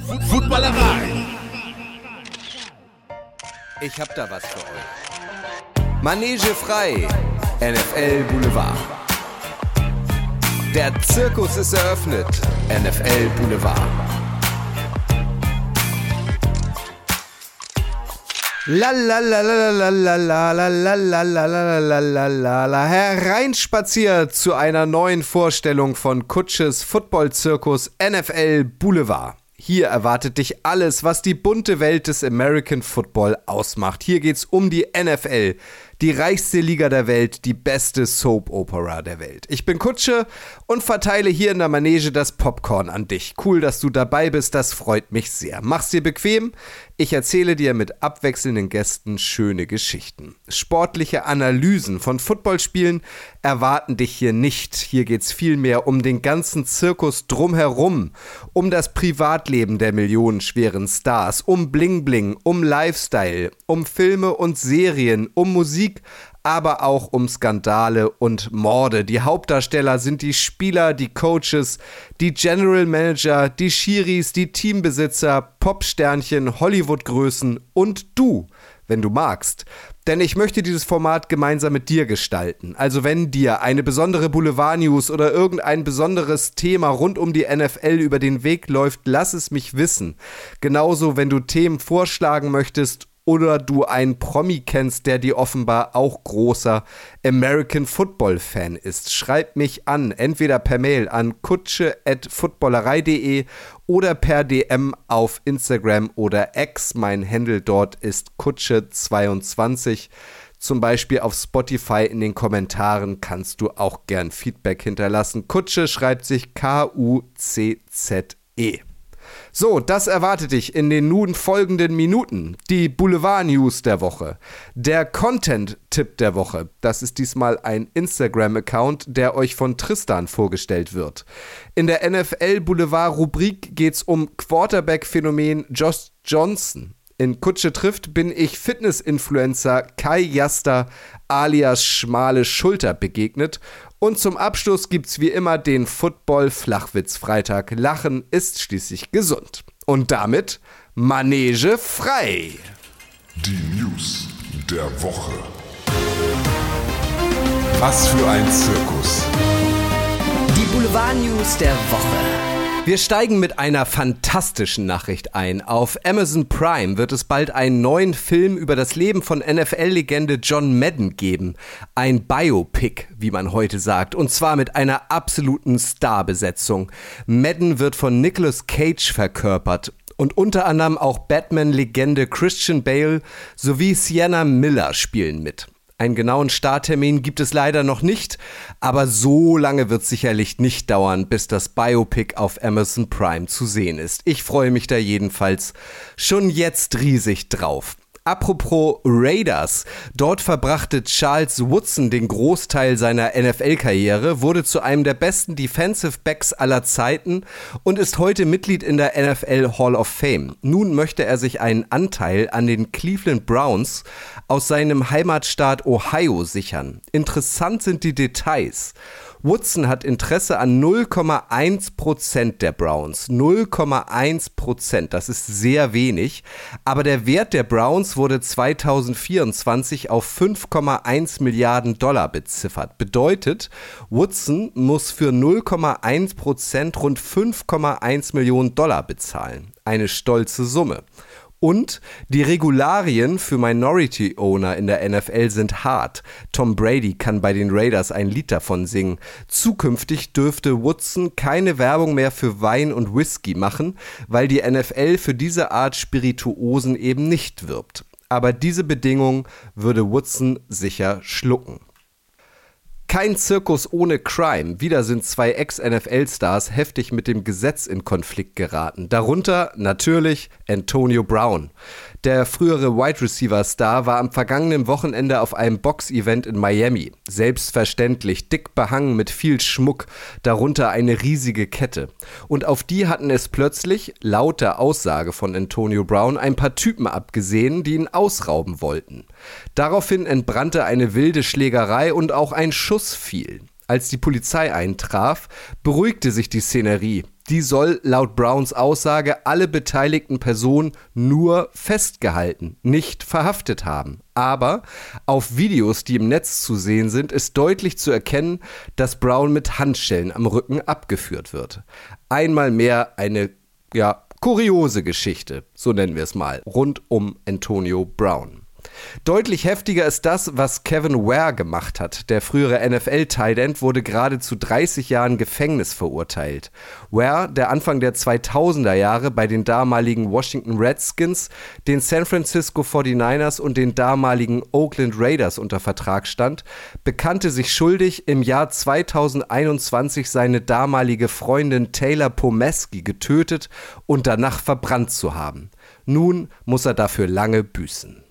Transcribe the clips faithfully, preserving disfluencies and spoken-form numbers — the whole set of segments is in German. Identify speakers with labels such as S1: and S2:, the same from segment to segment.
S1: Footballerei.
S2: Ich hab da was für euch. Manege frei, N F L Boulevard. Der Zirkus ist eröffnet, N F L Boulevard. La la la la la la la la la la la la la la la la hereinspaziert zu einer neuen Vorstellung von Kutsches Football-Zirkus N F L Boulevard. Hier erwartet dich alles, was die bunte Welt des American Football ausmacht. Hier geht's um die N F L, die reichste Liga der Welt, die beste Soap-Opera der Welt. Ich bin Kutsche und verteile hier in der Manege das Popcorn an dich. Cool, dass du dabei bist, das freut mich sehr. Mach's dir bequem, ich erzähle dir mit abwechselnden Gästen schöne Geschichten. Sportliche Analysen von Footballspielen erwarten dich hier nicht. Hier geht's vielmehr um den ganzen Zirkus drumherum, um das Privatleben der millionenschweren Stars, um Bling Bling, um Lifestyle, um Filme und Serien, um Musik, aber auch um Skandale und Morde. Die Hauptdarsteller sind die Spieler, die Coaches, die General Manager, die Schiris, die Teambesitzer, Popsternchen, Hollywood-Größen und du, wenn du magst. Denn ich möchte dieses Format gemeinsam mit dir gestalten. Also wenn dir eine besondere Boulevard-News oder irgendein besonderes Thema rund um die N F L über den Weg läuft, lass es mich wissen. Genauso, wenn du Themen vorschlagen möchtest oder du einen Promi kennst, der dir offenbar auch großer American Football Fan ist. Schreib mich an, entweder per Mail an kutsche at footballerei punkt de oder per D M auf Instagram oder X. Mein Handle dort ist kutsche zweiundzwanzig. Zum Beispiel auf Spotify in den Kommentaren kannst du auch gern Feedback hinterlassen. Kutsche schreibt sich K U C Z E. So, das erwartet dich in den nun folgenden Minuten. Die Boulevard-News der Woche. Der Content-Tipp der Woche. Das ist diesmal ein Instagram-Account, der euch von Tristan vorgestellt wird. In der N F L Boulevard-Rubrik geht's um Quarterback-Phänomen Josh Johnson. In Kutsche trifft bin ich Fitness-Influencer Kai Jaster alias Schmale Schulter begegnet. Und zum Abschluss gibt's wie immer den Football-Flachwitz-Freitag. Lachen ist schließlich gesund. Und damit Manege frei.
S1: Die News der Woche.
S2: Was für ein Zirkus.
S3: Die Boulevard-News der Woche.
S2: Wir steigen mit einer fantastischen Nachricht ein. Auf Amazon Prime wird es bald einen neuen Film über das Leben von N F L-Legende John Madden geben. Ein Biopic, wie man heute sagt. Und zwar mit einer absoluten Starbesetzung. Madden wird von Nicolas Cage verkörpert. Und unter anderem auch Batman-Legende Christian Bale sowie Sienna Miller spielen mit. Einen genauen Starttermin gibt es leider noch nicht, aber so lange wird es sicherlich nicht dauern, bis das Biopic auf Amazon Prime zu sehen ist. Ich freue mich da jedenfalls schon jetzt riesig drauf. Apropos Raiders, dort verbrachte Charles Woodson den Großteil seiner N F L-Karriere, wurde zu einem der besten Defensive Backs aller Zeiten und ist heute Mitglied in der N F L Hall of Fame. Nun möchte er sich einen Anteil an den Cleveland Browns aus seinem Heimatstaat Ohio sichern. Interessant sind die Details. Woodson hat Interesse an null Komma eins Prozent der Browns. null Komma eins Prozent, das ist sehr wenig. Aber der Wert der Browns wurde zweitausendvierundzwanzig auf fünf Komma eins Milliarden Dollar beziffert. Bedeutet, Woodson muss für null Komma eins Prozent rund fünf Komma eins Millionen Dollar bezahlen. Eine stolze Summe. Und die Regularien für Minority Owner in der N F L sind hart. Tom Brady kann bei den Raiders ein Lied davon singen. Zukünftig dürfte Woodson keine Werbung mehr für Wein und Whisky machen, weil die N F L für diese Art Spirituosen eben nicht wirbt. Aber diese Bedingung würde Woodson sicher schlucken. Kein Zirkus ohne Crime. Wieder sind zwei Ex-N F L-Stars heftig mit dem Gesetz in Konflikt geraten. Darunter natürlich Antonio Brown. Der frühere Wide-Receiver-Star war am vergangenen Wochenende auf einem Box-Event in Miami. Selbstverständlich dick behangen mit viel Schmuck, darunter eine riesige Kette. Und auf die hatten es plötzlich, laut der Aussage von Antonio Brown, ein paar Typen abgesehen, die ihn ausrauben wollten. Daraufhin entbrannte eine wilde Schlägerei und auch ein Schuss fiel. Als die Polizei eintraf, beruhigte sich die Szenerie. Die soll laut Browns Aussage alle beteiligten Personen nur festgehalten, nicht verhaftet haben. Aber auf Videos, die im Netz zu sehen sind, ist deutlich zu erkennen, dass Brown mit Handschellen am Rücken abgeführt wird. Einmal mehr eine, ja, kuriose Geschichte, so nennen wir es mal, rund um Antonio Brown. Deutlich heftiger ist das, was Kevin Ware gemacht hat. Der frühere N F L-Tight End wurde gerade zu dreißig Jahren Gefängnis verurteilt. Ware, der Anfang der zweitausender Jahre bei den damaligen Washington Redskins, den San Francisco forty-niners und den damaligen Oakland Raiders unter Vertrag stand, bekannte sich schuldig, im Jahr zweitausendeinundzwanzig seine damalige Freundin Taylor Pomesky getötet und danach verbrannt zu haben. Nun muss er dafür lange büßen.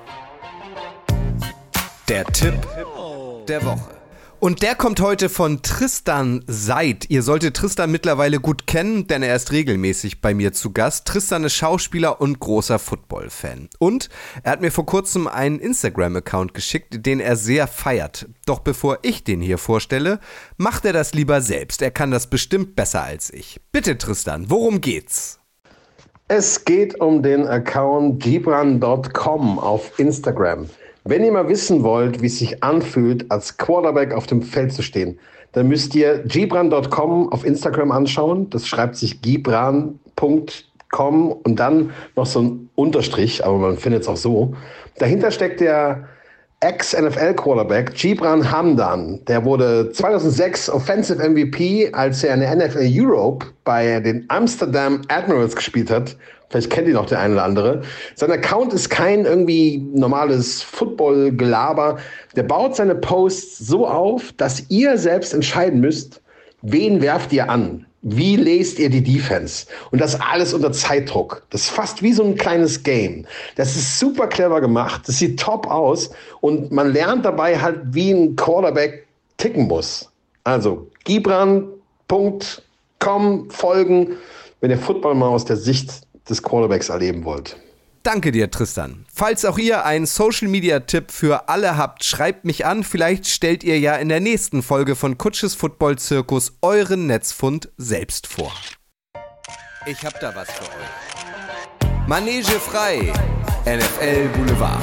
S2: Der Tipp der Woche. Und der kommt heute von Tristan Seid. Ihr solltet Tristan mittlerweile gut kennen, denn er ist regelmäßig bei mir zu Gast. Tristan ist Schauspieler und großer Football-Fan. Und er hat mir vor kurzem einen Instagram-Account geschickt, den er sehr feiert. Doch bevor ich den hier vorstelle, macht er das lieber selbst. Er kann das bestimmt besser als ich. Bitte Tristan, worum geht's?
S4: Es geht um den Account Gibran Punkt com auf Instagram. Wenn ihr mal wissen wollt, wie es sich anfühlt, als Quarterback auf dem Feld zu stehen, dann müsst ihr Gibran Punkt com auf Instagram anschauen. Das schreibt sich Gibran Punkt com und dann noch so ein Unterstrich, aber man findet es auch so. Dahinter steckt der Ex-N F L-Quarterback Gibran Hamdan. Der wurde zweitausendsechs Offensive M V P, als er in der N F L Europe bei den Amsterdam Admirals gespielt hat. Vielleicht kennt ihr noch der eine oder andere. Sein Account ist kein irgendwie normales Football-Gelaber. Der baut seine Posts so auf, dass ihr selbst entscheiden müsst, wen werft ihr an? Wie lest ihr die Defense? Und das alles unter Zeitdruck. Das ist fast wie so ein kleines Game. Das ist super clever gemacht. Das sieht top aus. Und man lernt dabei halt, wie ein Quarterback ticken muss. Also Gibran Punkt com folgen, wenn ihr Football mal aus der Sicht des Quarterbacks erleben wollt.
S2: Danke dir, Tristan. Falls auch ihr einen Social-Media-Tipp für alle habt, schreibt mich an. Vielleicht stellt ihr ja in der nächsten Folge von Kutsches Football-Zirkus euren Netzfund selbst vor. Ich hab da was für euch. Manege frei, N F L Boulevard.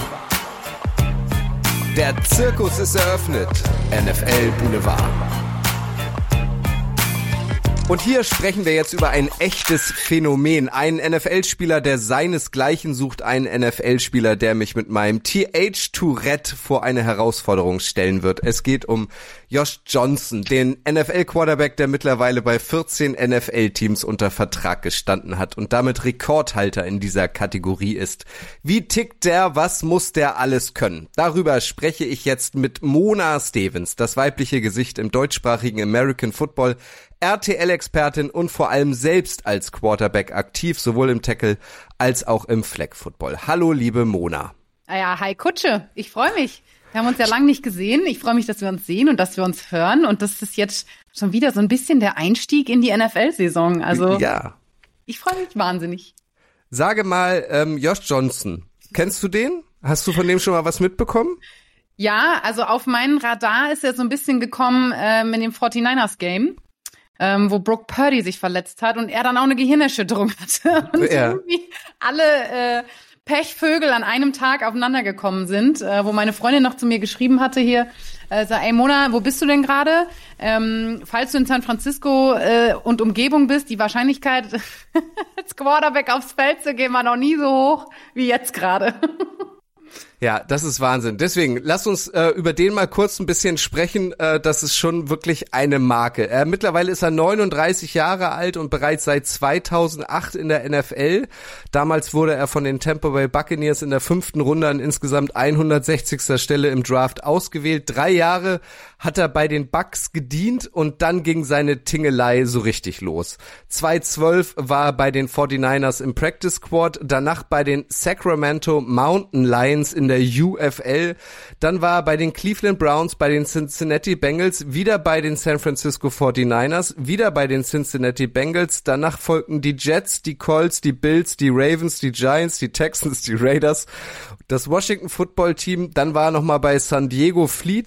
S2: Der Zirkus ist eröffnet, N F L Boulevard. Und hier sprechen wir jetzt über ein echtes Phänomen. Einen N F L-Spieler, der seinesgleichen sucht, einen N F L-Spieler, der mich mit meinem T H-Tourette vor eine Herausforderung stellen wird. Es geht um Josh Johnson, den N F L-Quarterback, der mittlerweile bei vierzehn N F L-Teams unter Vertrag gestanden hat und damit Rekordhalter in dieser Kategorie ist. Wie tickt der? Was muss der alles können? Darüber spreche ich jetzt mit Mona Stevens, das weibliche Gesicht im deutschsprachigen American Football, R T L-Expertin und vor allem selbst als Quarterback aktiv, sowohl im Tackle als auch im Flag Football. Hallo, liebe Mona.
S5: Ja, hi Kutsche, ich freue mich. Wir haben uns ja lange nicht gesehen. Ich freue mich, dass wir uns sehen und dass wir uns hören. Und das ist jetzt schon wieder so ein bisschen der Einstieg in die N F L-Saison. Also
S2: ja.
S5: Ich freue mich wahnsinnig.
S2: Sage mal, ähm, Josh Johnson, kennst du den? Hast du von dem schon mal was mitbekommen?
S5: Ja, also auf meinen Radar ist er so ein bisschen gekommen ähm, in dem forty-niners-Game. Ähm, wo Brock Purdy sich verletzt hat und er dann auch eine Gehirnerschütterung hatte. Und
S2: ja.
S5: irgendwie alle äh, Pechvögel an einem Tag aufeinander gekommen sind, äh, wo meine Freundin noch zu mir geschrieben hatte hier, äh, sag, ey Mona, wo bist du denn gerade? Ähm, falls du in San Francisco äh, und Umgebung bist, die Wahrscheinlichkeit, als Quarterback aufs Feld zu gehen, war noch nie so hoch wie jetzt gerade.
S2: Ja, das ist Wahnsinn. Deswegen, lass uns äh, über den mal kurz ein bisschen sprechen. Äh, das ist schon wirklich eine Marke. Äh, mittlerweile ist er neununddreißig Jahre alt und bereits seit zweitausendacht in der N F L. Damals wurde er von den Tampa Bay Buccaneers in der fünften Runde an insgesamt hundertsechzigster Stelle im Draft ausgewählt. Drei Jahre hat er bei den Bucs gedient und dann ging seine Tingelei so richtig los. zweitausendzwölf war er bei den forty-niners im Practice Squad, danach bei den Sacramento Mountain Lions in der U F L, dann war er bei den Cleveland Browns, bei den Cincinnati Bengals, wieder bei den San Francisco forty-niners, wieder bei den Cincinnati Bengals, danach folgten die Jets, die Colts, die Bills, die Ravens, die Giants, die Texans, die Raiders, das Washington Football Team, dann war er nochmal bei San Diego Fleet,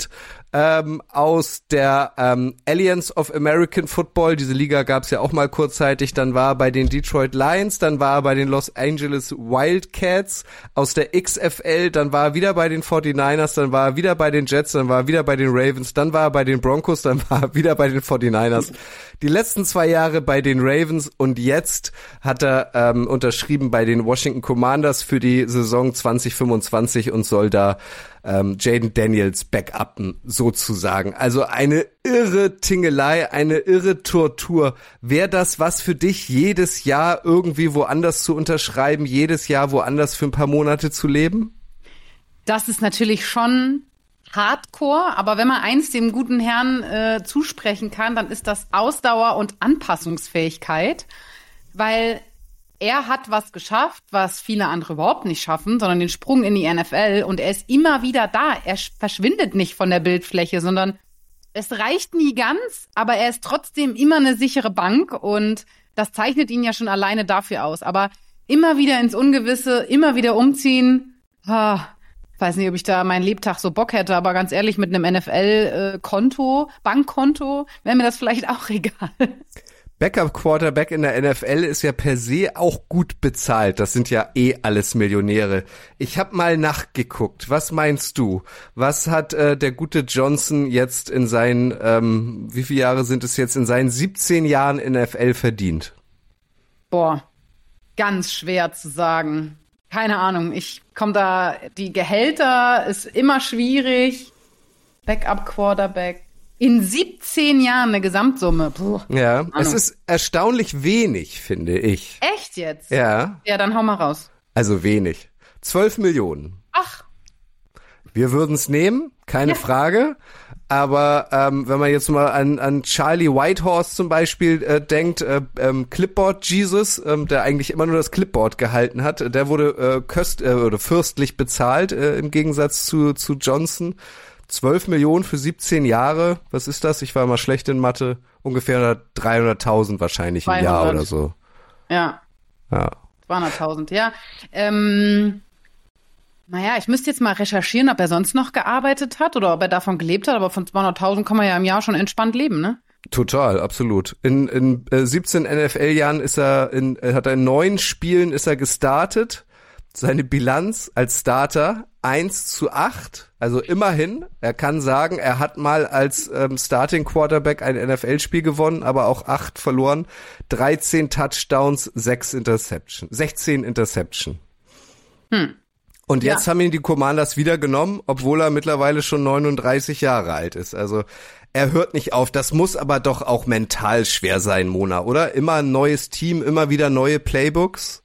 S2: ähm, aus der ähm, Alliance of American Football, diese Liga gab es ja auch mal kurzzeitig, dann war er bei den Detroit Lions, dann war er bei den Los Angeles Wildcats, aus der X F L, dann war er wieder bei den forty-niners, dann war er wieder bei den Jets, dann war er wieder bei den Ravens, dann war er bei den Broncos, dann war er wieder bei den forty-niners. Die letzten zwei Jahre bei den Ravens und jetzt hat er ähm, unterschrieben bei den Washington Commanders für die Saison zwanzig fünfundzwanzig und soll da ähm, Jaden Daniels backuppen, sozusagen. Also eine irre Tingelei, eine irre Tortur. Wäre das was für dich, jedes Jahr irgendwie woanders zu unterschreiben, jedes Jahr woanders für ein paar Monate zu leben?
S5: Das ist natürlich schon Hardcore, aber wenn man eins dem guten Herrn äh, zusprechen kann, dann ist das Ausdauer und Anpassungsfähigkeit, weil er hat was geschafft, was viele andere überhaupt nicht schaffen, sondern den Sprung in die N F L, und er ist immer wieder da. Er verschwindet nicht von der Bildfläche, sondern es reicht nie ganz, aber er ist trotzdem immer eine sichere Bank, und das zeichnet ihn ja schon alleine dafür aus. Aber immer wieder ins Ungewisse, immer wieder umziehen, ah, weiß nicht, ob ich da meinen Lebtag so Bock hätte, aber ganz ehrlich, mit einem N F L-Konto, Bankkonto, wäre mir das vielleicht auch egal.
S2: Backup-Quarterback in der N F L ist ja per se auch gut bezahlt. Das sind ja eh alles Millionäre. Ich habe mal nachgeguckt. Was meinst du? Was hat äh, der gute Johnson jetzt in seinen, ähm, wie viele Jahre sind es jetzt, in seinen siebzehn Jahren N F L verdient?
S5: Boah, ganz schwer zu sagen. Keine Ahnung, ich komme da, die Gehälter ist immer schwierig. Backup-Quarterback. In siebzehn Jahren eine Gesamtsumme. Puh.
S2: Ja, es ist erstaunlich wenig, finde ich.
S5: Echt jetzt?
S2: Ja.
S5: Ja, dann hau mal raus.
S2: Also wenig. Zwölf Millionen.
S5: Ach.
S2: Wir würden es nehmen, keine
S5: Ja.
S2: Frage. Aber ähm, wenn man jetzt mal an, an Charlie Whitehorse zum Beispiel äh, denkt, äh, ähm, Clipboard Jesus, ähm, der eigentlich immer nur das Clipboard gehalten hat, der wurde äh, köst äh, oder fürstlich bezahlt äh, im Gegensatz zu zu Johnson. zwölf Millionen für siebzehn Jahre, was ist das? Ich war mal schlecht in Mathe. Ungefähr dreihunderttausend wahrscheinlich im Jahr
S5: zweihundert.
S2: oder so.
S5: Ja.
S2: Ja.
S5: zweihunderttausend, ja. Ähm, naja, ich müsste jetzt mal recherchieren, ob er sonst noch gearbeitet hat oder ob er davon gelebt hat, aber von zweihunderttausend kann man ja im Jahr schon entspannt leben, ne?
S2: Total, absolut. In, in äh, siebzehn N F L-Jahren ist er in, äh, hat er in neun Spielen ist er gestartet. Seine Bilanz als Starter eins zu acht, also immerhin. Er kann sagen, er hat mal als ähm, Starting Quarterback ein N F L-Spiel gewonnen, aber auch acht verloren. dreizehn Touchdowns, sechs Interception, sechzehn Interception.
S5: Hm.
S2: Und jetzt
S5: Ja.
S2: haben ihn die Commanders wieder genommen, obwohl er mittlerweile schon neununddreißig Jahre alt ist. Also er hört nicht auf. Das muss aber doch auch mental schwer sein, Mona, oder? Immer ein neues Team, immer wieder neue Playbooks.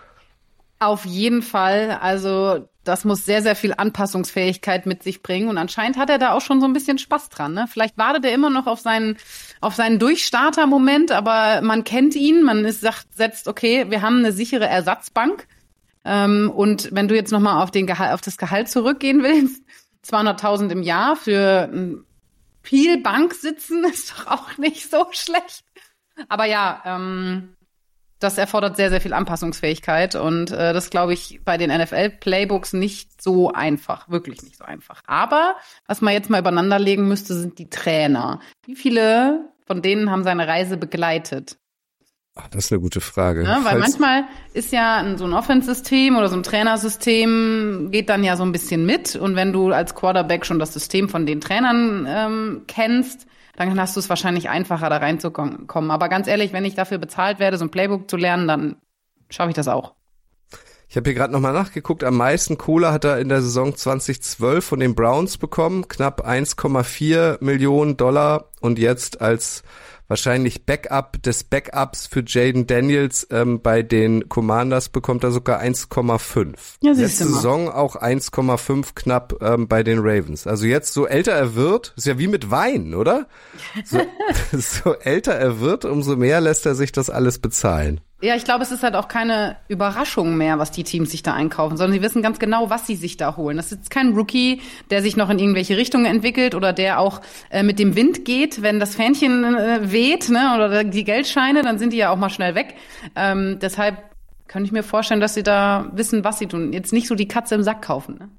S5: Auf jeden Fall. Also das muss sehr, sehr viel Anpassungsfähigkeit mit sich bringen. Und anscheinend hat er da auch schon so ein bisschen Spaß dran. Ne? Vielleicht wartet er immer noch auf seinen, auf seinen Durchstarter-Moment, aber man kennt ihn. Man ist, sagt, setzt, okay, wir haben eine sichere Ersatzbank. Ähm, und wenn du jetzt nochmal auf, den Gehalt, auf das Gehalt zurückgehen willst, zweihunderttausend im Jahr für ähm, viel Bank sitzen ist doch auch nicht so schlecht. Aber ja, ähm, das erfordert sehr, sehr viel Anpassungsfähigkeit, und äh, das glaube ich bei den N F L-Playbooks nicht so einfach, wirklich nicht so einfach. Aber was man jetzt mal übereinander legen müsste, sind die Trainer. Wie viele von denen haben seine Reise begleitet?
S2: Ach, das ist eine gute Frage.
S5: Ja, weil
S2: Falls-
S5: manchmal ist ja ein, so ein Offense-System oder so ein Trainersystem geht dann ja so ein bisschen mit, und wenn du als Quarterback schon das System von den Trainern ähm, kennst, dann hast du es wahrscheinlich einfacher, da reinzukommen. Aber ganz ehrlich, wenn ich dafür bezahlt werde, so ein Playbook zu lernen, dann schaffe ich das auch.
S2: Ich habe hier gerade nochmal nachgeguckt, am meisten Kohle hat er in der Saison zwanzig zwölf von den Browns bekommen, knapp eins Komma vier Millionen Dollar, und jetzt als wahrscheinlich Backup des Backups für Jaden Daniels ähm, bei den Commanders bekommt er sogar eins Komma fünf.
S5: Ja, siehst
S2: Letzte
S5: du mal.
S2: Saison auch eins Komma fünf knapp ähm, bei den Ravens. Also jetzt, so älter er wird, ist ja wie mit Wein, oder? So, so älter er wird, umso mehr lässt er sich das alles bezahlen.
S5: Ja, ich glaube, es ist halt auch keine Überraschung mehr, was die Teams sich da einkaufen, sondern sie wissen ganz genau, was sie sich da holen. Das ist kein Rookie, der sich noch in irgendwelche Richtungen entwickelt oder der auch äh, mit dem Wind geht, wenn das Fähnchen äh, weht, ne, oder die Geldscheine, dann sind die ja auch mal schnell weg. Ähm, deshalb könnte ich mir vorstellen, dass sie da wissen, was sie tun. Jetzt nicht so die Katze im Sack kaufen, ne?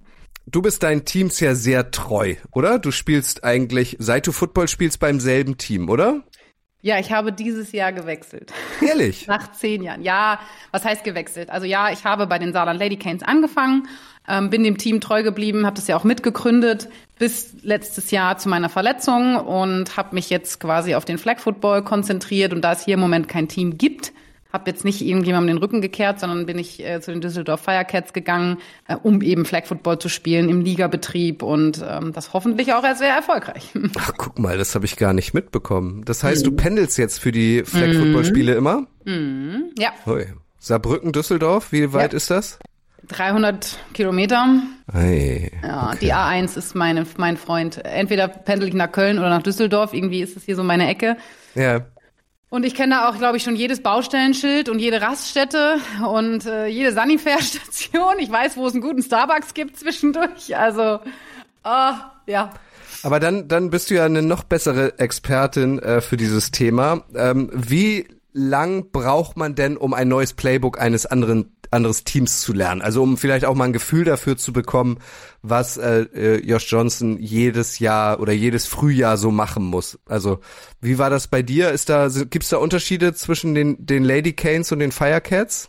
S2: du bist deinen Teams ja sehr treu, oder? Du spielst eigentlich, seit du Football spielst, beim selben Team, oder?
S5: Ja, ich habe dieses Jahr gewechselt.
S2: Ehrlich?
S5: Nach zehn Jahren. Ja, was heißt gewechselt? Also ja, ich habe bei den Saarland Lady Canes angefangen, ähm, bin dem Team treu geblieben, habe das ja auch mitgegründet bis letztes Jahr zu meiner Verletzung und habe mich jetzt quasi auf den Flag Football konzentriert. Und da es hier im Moment kein Team gibt, habe jetzt nicht irgendjemandem den Rücken gekehrt, sondern bin ich äh, zu den Düsseldorf Firecats gegangen, äh, um eben Flag Football zu spielen im Ligabetrieb und ähm, das hoffentlich auch sehr erfolgreich.
S2: Ach, guck mal, das habe ich gar nicht mitbekommen. Das heißt, mhm. du pendelst jetzt für die Flag Football Spiele immer?
S5: Mhm. Ja.
S2: Hui. Saarbrücken, Düsseldorf, wie weit ja. ist das?
S5: dreihundert Kilometer.
S2: Hey,
S5: ja,
S2: okay.
S5: Die A eins ist meine, mein Freund. Entweder pendel ich nach Köln oder nach Düsseldorf. Irgendwie ist es hier so meine Ecke.
S2: Ja.
S5: Und ich kenne da auch, glaube ich, schon jedes Baustellenschild und jede Raststätte und äh, jede Sanifair-Station. Ich weiß, wo es einen guten Starbucks gibt zwischendurch. Also, oh, ja.
S2: Aber dann, dann bist du ja eine noch bessere Expertin äh, für dieses Thema. Ähm, wie lang braucht man denn, um ein neues Playbook eines anderen anderes Teams zu lernen? Also um vielleicht auch mal ein Gefühl dafür zu bekommen, was äh, Josh Johnson jedes Jahr oder jedes Frühjahr so machen muss. Also wie war das bei dir? Ist da gibt's da Unterschiede zwischen den den Lady Canes und den Firecats?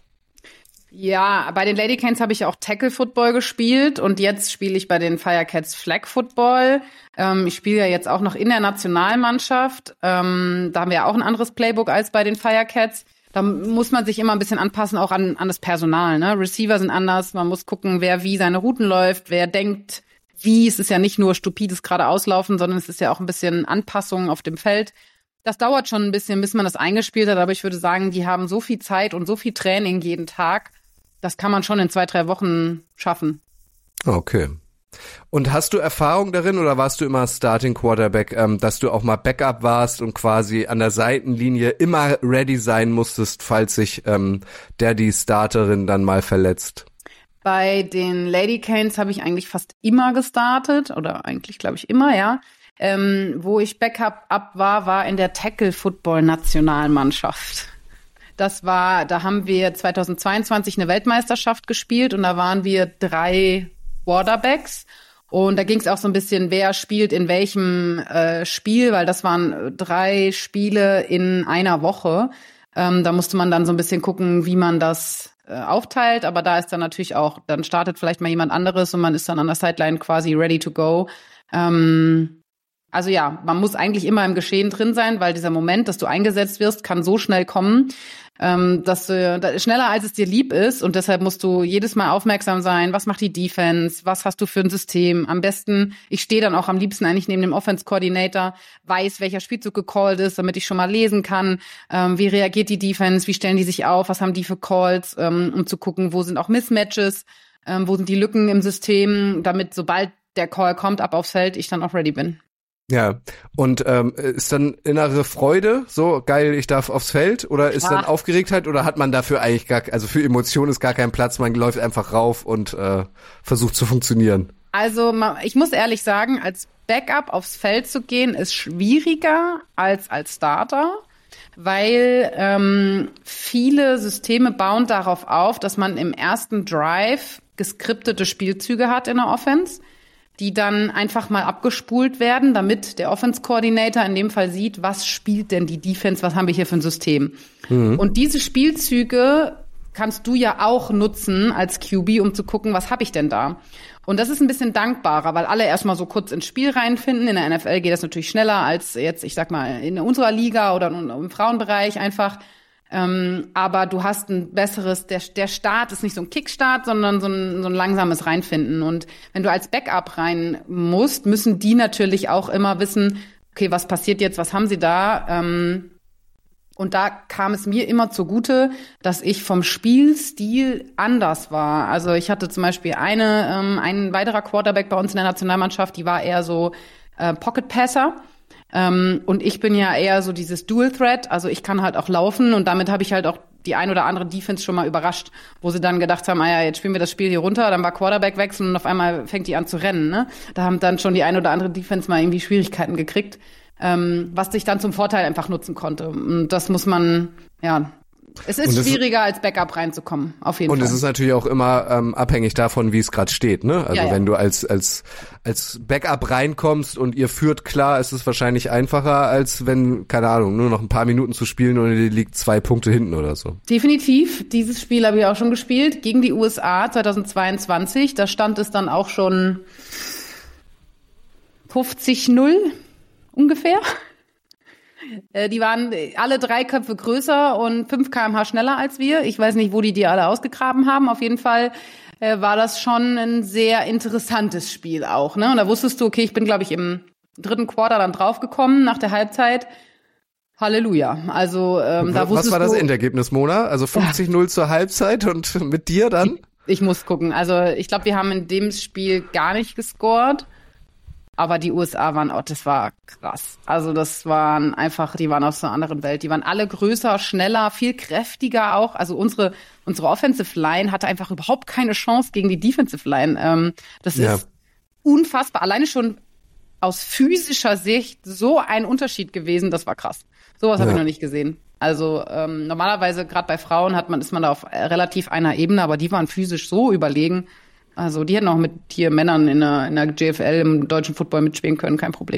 S5: Ja, bei den Lady Canes habe ich auch Tackle Football gespielt und jetzt spiele ich bei den Firecats Flag Football. Ähm, ich spiele ja jetzt auch noch in der Nationalmannschaft. Ähm, da haben wir ja auch ein anderes Playbook als bei den Firecats. Da muss man sich immer ein bisschen anpassen, auch an, an das Personal, ne? Receiver sind anders, man muss gucken, wer wie seine Routen läuft, wer denkt wie. Es ist ja nicht nur stupides geradeauslaufen, sondern es ist ja auch ein bisschen Anpassung auf dem Feld. Das dauert schon ein bisschen, bis man das eingespielt hat, aber ich würde sagen, die haben so viel Zeit und so viel Training jeden Tag, das kann man schon in zwei, drei Wochen schaffen.
S2: Okay. Und hast du Erfahrung darin oder warst du immer Starting Quarterback, ähm, dass du auch mal Backup warst und quasi an der Seitenlinie immer ready sein musstest, falls sich ähm, der die Starterin dann mal verletzt?
S5: Bei den Lady Canes habe ich eigentlich fast immer gestartet oder eigentlich glaube ich immer, ja. Ähm, wo ich Backup ab war, war in der Tackle-Football-Nationalmannschaft. Das war, da haben wir zweitausendzweiundzwanzig eine Weltmeisterschaft gespielt und da waren wir drei Quarterbacks. Und da ging es auch so ein bisschen, wer spielt in welchem äh, Spiel, weil das waren drei Spiele in einer Woche. Ähm, da musste man dann so ein bisschen gucken, wie man das äh, aufteilt. Aber da ist dann natürlich auch, dann startet vielleicht mal jemand anderes und man ist dann an der Sideline quasi ready to go. Ähm, also ja, man muss eigentlich immer im Geschehen drin sein, weil dieser Moment, dass du eingesetzt wirst, kann so schnell kommen, ähm, dass du da, schneller als es dir lieb ist und deshalb musst du jedes Mal aufmerksam sein, was macht die Defense, was hast du für ein System. Am besten, ich stehe dann auch am liebsten eigentlich neben dem Offense-Coordinator, weiß, welcher Spielzug gecallt ist, damit ich schon mal lesen kann, ähm, wie reagiert die Defense, wie stellen die sich auf, was haben die für Calls, ähm, um zu gucken, wo sind auch Mismatches, ähm, wo sind die Lücken im System, damit sobald der Call kommt, ab aufs Feld, ich dann auch ready bin.
S2: Ja, und ähm, ist dann innere Freude, so geil, ich darf aufs Feld, oder ist
S5: Ja.
S2: dann Aufgeregtheit, oder hat man dafür eigentlich gar, also für Emotionen ist gar kein Platz, man läuft einfach rauf und äh, versucht zu funktionieren?
S5: Also ma- ich muss ehrlich sagen, als Backup aufs Feld zu gehen, ist schwieriger als als Starter, weil ähm, viele Systeme bauen darauf auf, dass man im ersten Drive geskriptete Spielzüge hat in der Offense, die dann einfach mal abgespult werden, damit der Offense-Coordinator in dem Fall sieht, was spielt denn die Defense, was haben wir hier für ein System. Mhm. Und diese Spielzüge kannst du ja auch nutzen als Q B, um zu gucken, was habe ich denn da. Und das ist ein bisschen dankbarer, weil alle erstmal so kurz ins Spiel reinfinden. In der N F L geht das natürlich schneller als jetzt, ich sag mal, in unserer Liga oder im Frauenbereich einfach. Ähm, aber du hast ein besseres, der, der Start ist nicht so ein Kickstart, sondern so ein, so ein langsames Reinfinden. Und wenn du als Backup rein musst, müssen die natürlich auch immer wissen, okay, was passiert jetzt, was haben sie da? Ähm, und da kam es mir immer zugute, dass ich vom Spielstil anders war. Also ich hatte zum Beispiel eine, ähm, ein weiterer Quarterback bei uns in der Nationalmannschaft, die war eher so äh, Pocket Passer. Ähm, und ich bin ja eher so dieses Dual Threat, also ich kann halt auch laufen und damit habe ich halt auch die ein oder andere Defense schon mal überrascht, wo sie dann gedacht haben, ah ja, jetzt spielen wir das Spiel hier runter, dann war Quarterback wechseln und auf einmal fängt die an zu rennen, ne? Da haben dann schon die ein oder andere Defense mal irgendwie Schwierigkeiten gekriegt, ähm, was sich dann zum Vorteil einfach nutzen konnte. Und das muss man, ja, Es ist schwieriger, als Backup reinzukommen, auf jeden
S2: und
S5: Fall.
S2: Und es ist natürlich auch immer ähm, abhängig davon, wie es gerade steht, ne? Also
S5: ja, ja.
S2: wenn du als als als Backup reinkommst und ihr führt klar, ist es wahrscheinlich einfacher, als wenn, keine Ahnung, nur noch ein paar Minuten zu spielen und ihr liegt zwei Punkte hinten oder so.
S5: Definitiv. Dieses Spiel habe ich auch schon gespielt, gegen die U S A zweitausendzweiundzwanzig. Da stand es dann auch schon fünfzig null ungefähr. Die waren alle drei Köpfe größer und fünf Kilometer pro Stunde schneller als wir. Ich weiß nicht, wo die die alle ausgegraben haben. Auf jeden Fall äh, war das schon ein sehr interessantes Spiel auch. Ne? Und da wusstest du, okay, ich bin, glaube ich, im dritten Quarter dann draufgekommen nach der Halbzeit. Halleluja. Also ähm, da wusstest du.
S2: Was war das Endergebnis, Mona? Also fünfzig null zur Halbzeit und mit dir dann?
S5: Ich, ich muss gucken. Also ich glaube, wir haben in dem Spiel gar nicht gescored. Aber die U S A waren, oh, das war krass. Also das waren einfach, die waren aus einer anderen Welt. Die waren alle größer, schneller, viel kräftiger auch. Also unsere unsere Offensive Line hatte einfach überhaupt keine Chance gegen die Defensive Line. Ähm, das
S2: ja.
S5: ist unfassbar. Alleine schon aus physischer Sicht so ein Unterschied gewesen. Das war krass. Sowas ja. habe ich noch nicht gesehen. Also ähm, normalerweise, gerade bei Frauen, hat man ist man da auf relativ einer Ebene, aber die waren physisch so überlegen. Also die hätten auch mit hier Männern in der, in der G F L im deutschen Football mitspielen können, kein Problem.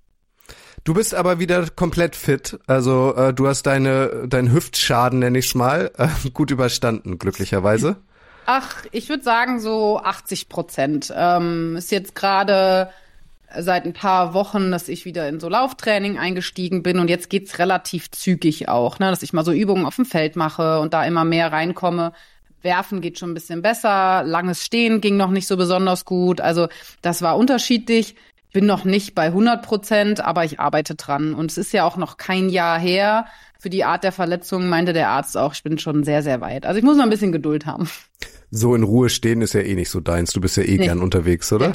S2: Du bist aber wieder komplett fit. Also äh, du hast deine deinen Hüftschaden, nenn ich's mal, äh, gut überstanden, glücklicherweise.
S5: Ach, ich würde sagen so achtzig Prozent. Ähm, ist jetzt gerade seit ein paar Wochen, dass ich wieder in so Lauftraining eingestiegen bin und jetzt geht's relativ zügig auch, ne, dass ich mal so Übungen auf dem Feld mache und da immer mehr reinkomme. Werfen geht schon ein bisschen besser, langes Stehen ging noch nicht so besonders gut. Also das war unterschiedlich. Ich bin noch nicht bei hundert Prozent, aber ich arbeite dran. Und es ist ja auch noch kein Jahr her. Für die Art der Verletzung meinte der Arzt auch, ich bin schon sehr, sehr weit. Also ich muss noch ein bisschen Geduld haben.
S2: So in Ruhe stehen ist ja eh nicht so deins. Du bist ja eh nee. gern unterwegs, oder?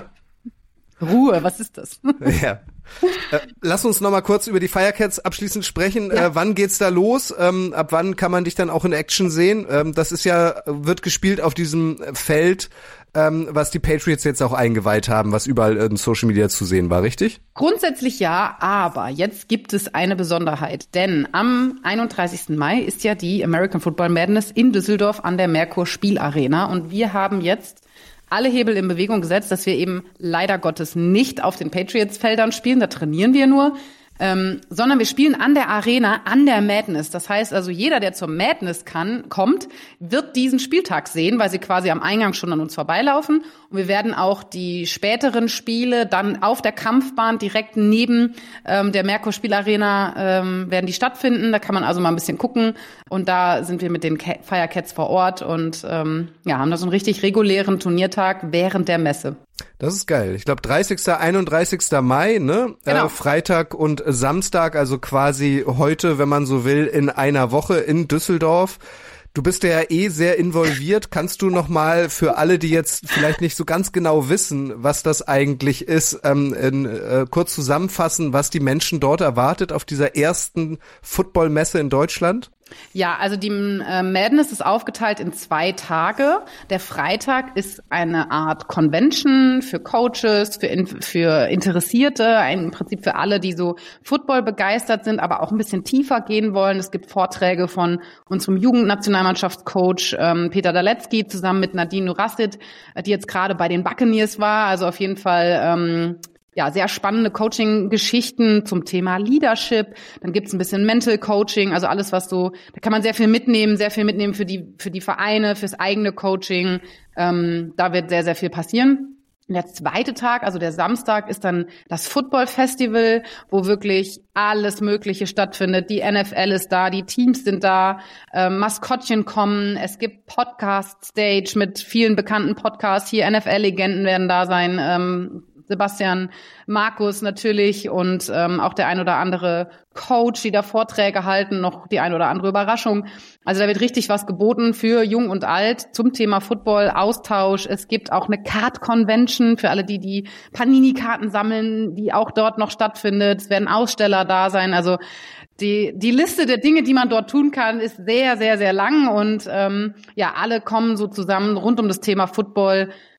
S5: Ja. Ruhe, was ist das?
S2: Ja. Äh, lass uns noch mal kurz über die Firecats abschließend sprechen. Ja. Äh, wann geht's da los? Ähm, ab wann kann man dich dann auch in Action sehen? Ähm, das ist ja, wird gespielt auf diesem Feld, ähm, was die Patriots jetzt auch eingeweiht haben, was überall in Social Media zu sehen war, richtig?
S5: Grundsätzlich ja, aber jetzt gibt es eine Besonderheit, denn am einunddreißigsten Mai ist ja die American Football Madness in Düsseldorf an der Merkur Spielarena und wir haben jetzt alle Hebel in Bewegung gesetzt, dass wir eben leider Gottes nicht auf den Patriots-Feldern spielen, da trainieren wir nur, ähm, sondern wir spielen an der Arena, an der Madness. Das heißt also, jeder, der zur Madness kann, kommt, wird diesen Spieltag sehen, weil sie quasi am Eingang schon an uns vorbeilaufen. Und wir werden auch die späteren Spiele dann auf der Kampfbahn direkt neben ähm, der Merkur Spielarena ähm, werden die stattfinden. Da kann man also mal ein bisschen gucken. Und da sind wir mit den Firecats vor Ort und ähm, ja, haben da so einen richtig regulären Turniertag während der Messe.
S2: Das ist geil. Ich glaube dreißigsten einunddreißigsten Mai, ne?
S5: Genau.
S2: Äh, Freitag und Samstag, also quasi heute, wenn man so will, in einer Woche in Düsseldorf. Du bist ja eh sehr involviert. Kannst du noch mal für alle, die jetzt vielleicht nicht so ganz genau wissen, was das eigentlich ist, ähm, in, äh, kurz zusammenfassen, was die Menschen dort erwartet auf dieser ersten Football-Messe in Deutschland?
S5: Ja, also die äh, Madness ist aufgeteilt in zwei Tage. Der Freitag ist eine Art Convention für Coaches, für in, für Interessierte, ein, im Prinzip für alle, die so Football begeistert sind, aber auch ein bisschen tiefer gehen wollen. Es gibt Vorträge von unserem Jugendnationalmannschaftscoach ähm, Peter Daletzky zusammen mit Nadine Nurassid, die jetzt gerade bei den Buccaneers war. Also auf jeden Fall ähm, ja, sehr spannende Coaching-Geschichten zum Thema Leadership. Dann gibt's ein bisschen Mental Coaching, also alles, was so, da kann man sehr viel mitnehmen, sehr viel mitnehmen für die für die Vereine, fürs eigene Coaching. Ähm, da wird sehr, sehr viel passieren. Der zweite Tag, also der Samstag, ist dann das Football Festival, wo wirklich alles Mögliche stattfindet. Die N F L ist da, die Teams sind da, ähm, Maskottchen kommen, es gibt Podcast-Stage mit vielen bekannten Podcasts. Hier N F L-Legenden werden da sein, ähm, Sebastian, Markus natürlich und ähm, auch der ein oder andere Coach, die da Vorträge halten, noch die ein oder andere Überraschung. Also da wird richtig was geboten für Jung und Alt zum Thema Football, Austausch. Es gibt auch eine Card-Convention für alle, die die Panini-Karten sammeln, die auch dort noch stattfindet. Es werden Aussteller da sein. Also die die Liste der Dinge, die man dort tun kann, ist sehr, sehr, sehr lang. Und ähm, ja, alle kommen so zusammen rund um das Thema Football.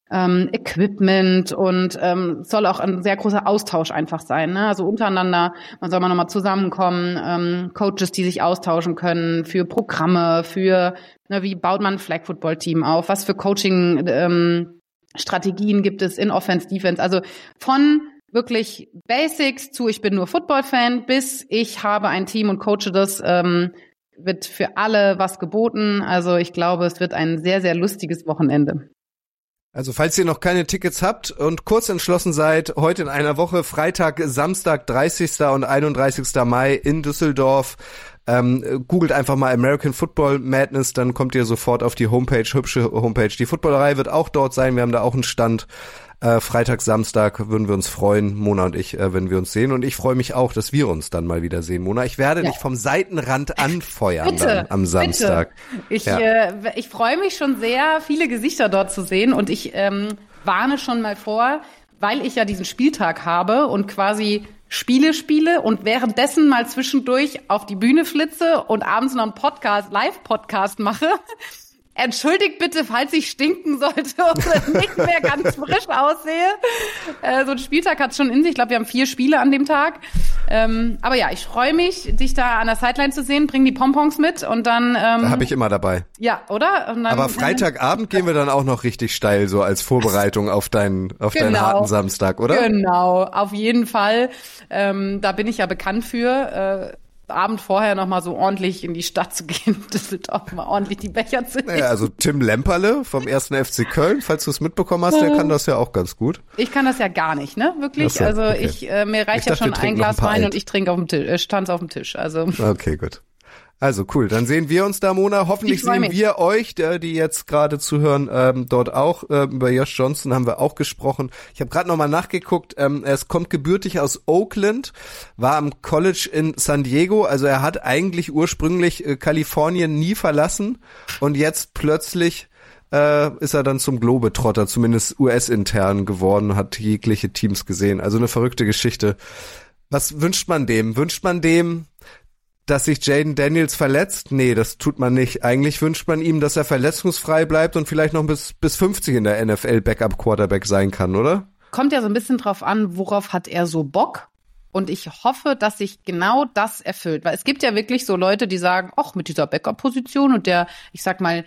S5: ähm, Equipment und ähm, soll auch ein sehr großer Austausch einfach sein, ne? Also untereinander, man soll mal nochmal zusammenkommen, ähm, Coaches, die sich austauschen können für Programme, für, ne, wie baut man ein Flag-Football-Team auf, was für Coaching ähm, Strategien gibt es in Offense, Defense, also von wirklich Basics zu ich bin nur Football-Fan bis ich habe ein Team und coache das, ähm, wird für alle was geboten. Also ich glaube, es wird ein sehr, sehr lustiges Wochenende.
S2: Also falls ihr noch keine Tickets habt und kurz entschlossen seid, heute in einer Woche, Freitag, Samstag, dreißigsten und einunddreißigsten Mai in Düsseldorf, ähm, googelt einfach mal American Football Madness, dann kommt ihr sofort auf die Homepage, hübsche Homepage. Die Footballerei wird auch dort sein, wir haben da auch einen Stand. Äh, Freitag, Samstag würden wir uns freuen, Mona und ich, äh, wenn wir uns sehen. Und ich freue mich auch, dass wir uns dann mal wieder sehen, Mona. Ich werde ja. dich vom Seitenrand anfeuern
S5: bitte,
S2: dann am Samstag.
S5: Bitte. Ich,
S2: ja.
S5: äh, ich freue mich schon sehr, viele Gesichter dort zu sehen. Und ich ähm, warne schon mal vor, weil ich ja diesen Spieltag habe und quasi Spiele spiele und währenddessen mal zwischendurch auf die Bühne flitze und abends noch einen Podcast, Live-Podcast mache. Entschuldigt bitte, falls ich stinken sollte oder nicht mehr ganz frisch aussehe. Äh, so ein Spieltag hat es schon in sich. Ich glaube, wir haben vier Spiele an dem Tag. Ähm, aber ja, ich freue mich, dich da an der Sideline zu sehen. Bring die Pompons mit und dann... Ähm,
S2: da habe ich immer dabei.
S5: Ja, oder? Und dann,
S2: aber Freitagabend gehen wir dann auch noch richtig steil, so als Vorbereitung auf deinen, auf genau. deinen harten Samstag, oder?
S5: Genau, auf jeden Fall. Ähm, da bin ich ja bekannt für... Äh, Abend vorher noch mal so ordentlich in die Stadt zu gehen, Düsseldorf mal ordentlich die Becher zu nehmen.
S2: Naja, also Tim Lemperle vom ersten F C Köln, falls du es mitbekommen hast, der kann das ja auch ganz gut.
S5: Ich kann das ja gar nicht, ne? Wirklich. So, also okay. ich äh, mir reicht ich ja dachte, schon ein Glas ein Wein alt. Und ich trinke auf dem Tisch, äh, tanze auf dem Tisch. Also
S2: okay, gut. Also cool, dann sehen wir uns da, Mona. Hoffentlich sehen mich. wir euch, der, die jetzt gerade zuhören, ähm, dort auch. Ähm, über Josh Johnson haben wir auch gesprochen. Ich habe gerade nochmal nachgeguckt. Ähm, er kommt gebürtig aus Oakland, war am College in San Diego. Also er hat eigentlich ursprünglich äh, Kalifornien nie verlassen und jetzt plötzlich äh, ist er dann zum Globetrotter, zumindest U S-intern geworden, hat jegliche Teams gesehen. Also eine verrückte Geschichte. Was wünscht man dem? Wünscht man dem, dass sich Jaden Daniels verletzt? Nee, das tut man nicht. Eigentlich wünscht man ihm, dass er verletzungsfrei bleibt und vielleicht noch bis bis fünfzig in der N F L Backup Quarterback sein kann, oder?
S5: Kommt ja so ein bisschen drauf an, worauf hat er so Bock? Und ich hoffe, dass sich genau das erfüllt. Weil es gibt ja wirklich so Leute, die sagen, ach, mit dieser Backup-Position und der, ich sag mal,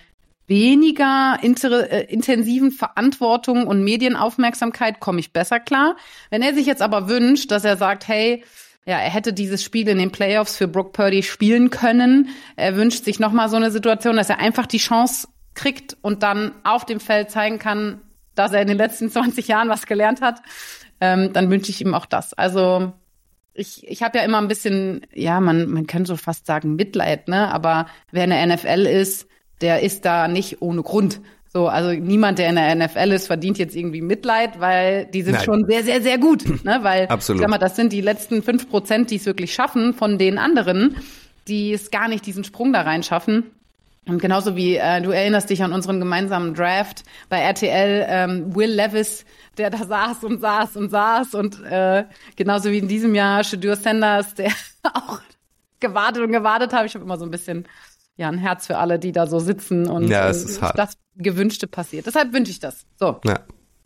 S5: weniger inter- äh, intensiven Verantwortung und Medienaufmerksamkeit komme ich besser klar. Wenn er sich jetzt aber wünscht, dass er sagt, hey, ja, er hätte dieses Spiel in den Playoffs für Brock Purdy spielen können. Er wünscht sich nochmal so eine Situation, dass er einfach die Chance kriegt und dann auf dem Feld zeigen kann, dass er in den letzten zwanzig Jahren was gelernt hat. Ähm, dann wünsche ich ihm auch das. Also ich ich habe ja immer ein bisschen, ja, man man könnte so fast sagen Mitleid, ne? Aber wer in der N F L ist, der ist da nicht ohne Grund. So, also niemand, der in der N F L ist, verdient jetzt irgendwie Mitleid, weil die sind Nein. schon sehr, sehr, sehr gut, ne? Weil, Absolut. Ich sag mal, das sind die letzten fünf Prozent, die es wirklich schaffen von den anderen, die es gar nicht diesen Sprung da rein schaffen. Und genauso wie, äh, du erinnerst dich an unseren gemeinsamen Draft bei R T L, ähm, Will Levis, der da saß und saß und saß und äh, genauso wie in diesem Jahr Shedeur Sanders, der auch gewartet und gewartet hat. Ich habe immer so ein bisschen ja ein Herz für alle, die da so sitzen und
S2: ja, es ist hart.
S5: Das Gewünschte passiert. Deshalb wünsche ich das. So.
S2: Ja.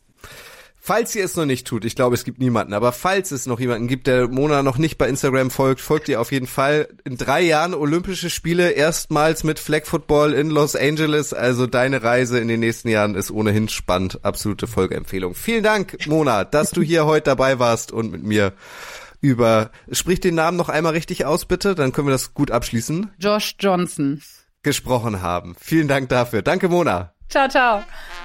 S2: Falls ihr es noch nicht tut, ich glaube, es gibt niemanden, aber falls es noch jemanden gibt, der Mona noch nicht bei Instagram folgt, folgt ihr auf jeden Fall. In drei Jahren Olympische Spiele, erstmals mit Flag Football in Los Angeles. Also deine Reise in den nächsten Jahren ist ohnehin spannend. Absolute Folgeempfehlung. Vielen Dank, Mona, dass du hier heute dabei warst und mit mir über, sprich den Namen noch einmal richtig aus, bitte, dann können wir das gut abschließen.
S5: Josh Johnson.
S2: Gesprochen haben. Vielen Dank dafür. Danke, Mona.
S5: Ciao, ciao.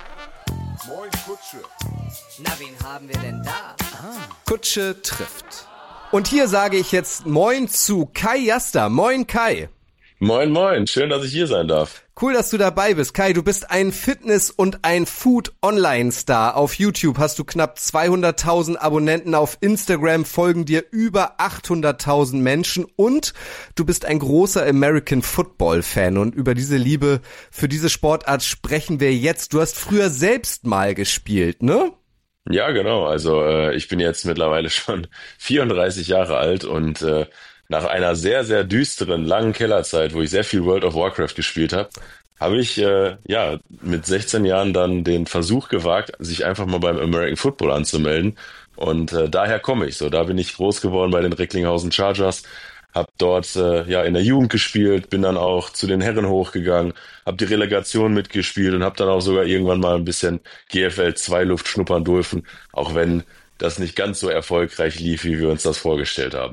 S1: Moin, Kutsche.
S3: Na, wen haben wir denn da?
S2: Ah. Kutsche trifft. Und hier sage ich jetzt Moin zu Kai Jasta. Moin, Kai.
S6: Moin, moin. Schön, dass ich hier sein darf.
S2: Cool, dass du dabei bist. Kai, du bist ein Fitness- und ein Food-Online-Star. Auf YouTube hast du knapp zweihunderttausend Abonnenten, auf Instagram folgen dir über achthunderttausend Menschen und du bist ein großer American-Football-Fan. Und über diese Liebe für diese Sportart sprechen wir jetzt. Du hast früher selbst mal gespielt, ne?
S6: Ja, genau. Also äh, ich bin jetzt mittlerweile schon vierunddreißig Jahre alt und äh, nach einer sehr, sehr düsteren, langen Kellerzeit, wo ich sehr viel World of Warcraft gespielt habe, habe ich äh, ja mit sechzehn Jahren dann den Versuch gewagt, sich einfach mal beim American Football anzumelden. Und äh, daher komme ich so. Da bin ich groß geworden bei den Recklinghausen Chargers, habe dort äh, ja in der Jugend gespielt, bin dann auch zu den Herren hochgegangen, habe die Relegation mitgespielt und habe dann auch sogar irgendwann mal ein bisschen G F L zwei Luft schnuppern dürfen, auch wenn das nicht ganz so erfolgreich lief, wie wir uns das vorgestellt haben.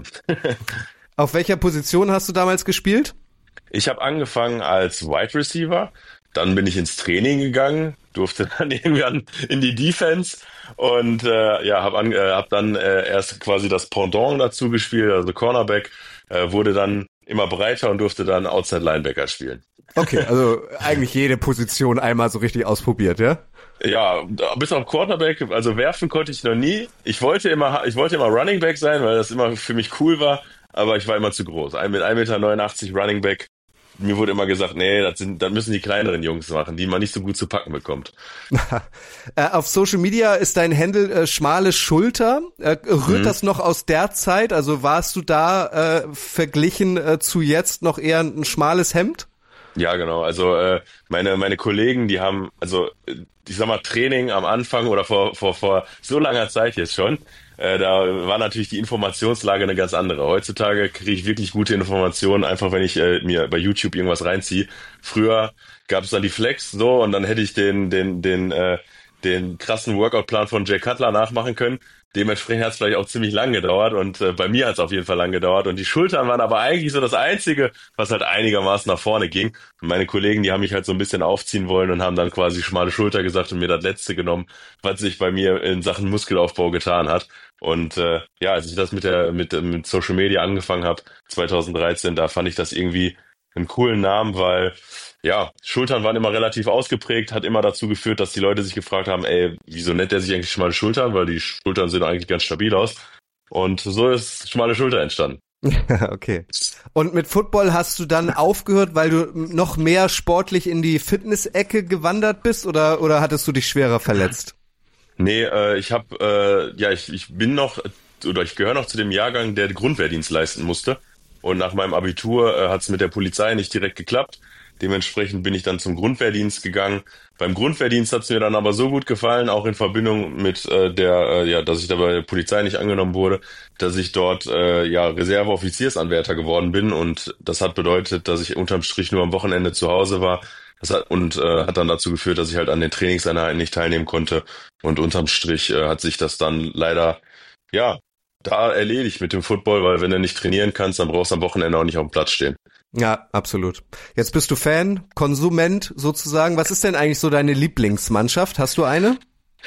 S2: Auf welcher Position hast du damals gespielt?
S6: Ich habe angefangen als Wide Receiver, dann bin ich ins Training gegangen, durfte dann irgendwann in die Defense und äh, ja, habe äh, hab dann äh, erst quasi das Pendant dazu gespielt, also Cornerback, äh, wurde dann immer breiter und durfte dann Outside Linebacker spielen.
S2: Okay, also eigentlich jede Position einmal so richtig ausprobiert, ja?
S6: Ja, bis auf Quarterback, also werfen konnte ich noch nie. Ich wollte immer, ich wollte immer Running Back sein, weil das immer für mich cool war, aber ich war immer zu groß. Mit ein Meter neunundachtzig Running Back. Mir wurde immer gesagt, nee, das sind, das müssen die kleineren Jungs machen, die man nicht so gut zu packen bekommt.
S2: äh, auf Social Media ist dein Handle äh, schmale Schulter. Äh, rührt mhm. das noch aus der Zeit? Also warst du da äh, verglichen äh, zu jetzt noch eher ein schmales Hemd?
S6: Ja, genau. Also äh, meine meine Kollegen, die haben, also ich sag mal, Training am Anfang oder vor vor vor so langer Zeit jetzt schon, äh, da war natürlich die Informationslage eine ganz andere. Heutzutage kriege ich wirklich gute Informationen, einfach wenn ich äh, mir bei YouTube irgendwas reinziehe. Früher gab es dann die Flex so und dann hätte ich den den den äh, den krassen Workout-Plan von Jay Cutler nachmachen können. Dementsprechend hat es vielleicht auch ziemlich lang gedauert und äh, bei mir hat es auf jeden Fall lang gedauert und die Schultern waren aber eigentlich so das Einzige, was halt einigermaßen nach vorne ging. Und meine Kollegen, die haben mich halt so ein bisschen aufziehen wollen und haben dann quasi schmale Schulter gesagt und mir das Letzte genommen, was sich bei mir in Sachen Muskelaufbau getan hat. Und äh, ja, als ich das mit der mit mit Social Media angefangen habe, zwanzig dreizehn, da fand ich das irgendwie einen coolen Namen, weil ja, Schultern waren immer relativ ausgeprägt, hat immer dazu geführt, dass die Leute sich gefragt haben, ey, wieso nennt der sich eigentlich schmale Schultern, weil die Schultern sehen eigentlich ganz stabil aus. Und so ist schmale Schulter entstanden.
S2: Okay. Und mit Football hast du dann aufgehört, weil du noch mehr sportlich in die Fitness-Ecke gewandert bist oder oder hattest du dich schwerer verletzt?
S6: Nee, äh, ich habe, äh, ja, ich, ich bin noch, oder ich gehöre noch zu dem Jahrgang, der Grundwehrdienst leisten musste. Und nach meinem Abitur äh, hat es mit der Polizei nicht direkt geklappt. Dementsprechend bin ich dann zum Grundwehrdienst gegangen. Beim Grundwehrdienst hat es mir dann aber so gut gefallen, auch in Verbindung mit äh, der, äh, ja, dass ich da bei der Polizei nicht angenommen wurde, dass ich dort äh, ja Reserveoffiziersanwärter geworden bin und das hat bedeutet, dass ich unterm Strich nur am Wochenende zu Hause war. Das hat und äh, hat dann dazu geführt, dass ich halt an den Trainingseinheiten nicht teilnehmen konnte und unterm Strich äh, hat sich das dann leider ja da erledigt mit dem Football, weil wenn du nicht trainieren kannst, dann brauchst du am Wochenende auch nicht auf dem Platz stehen.
S2: Ja, absolut. Jetzt bist du Fan, Konsument sozusagen. Was ist denn eigentlich so deine Lieblingsmannschaft? Hast du eine?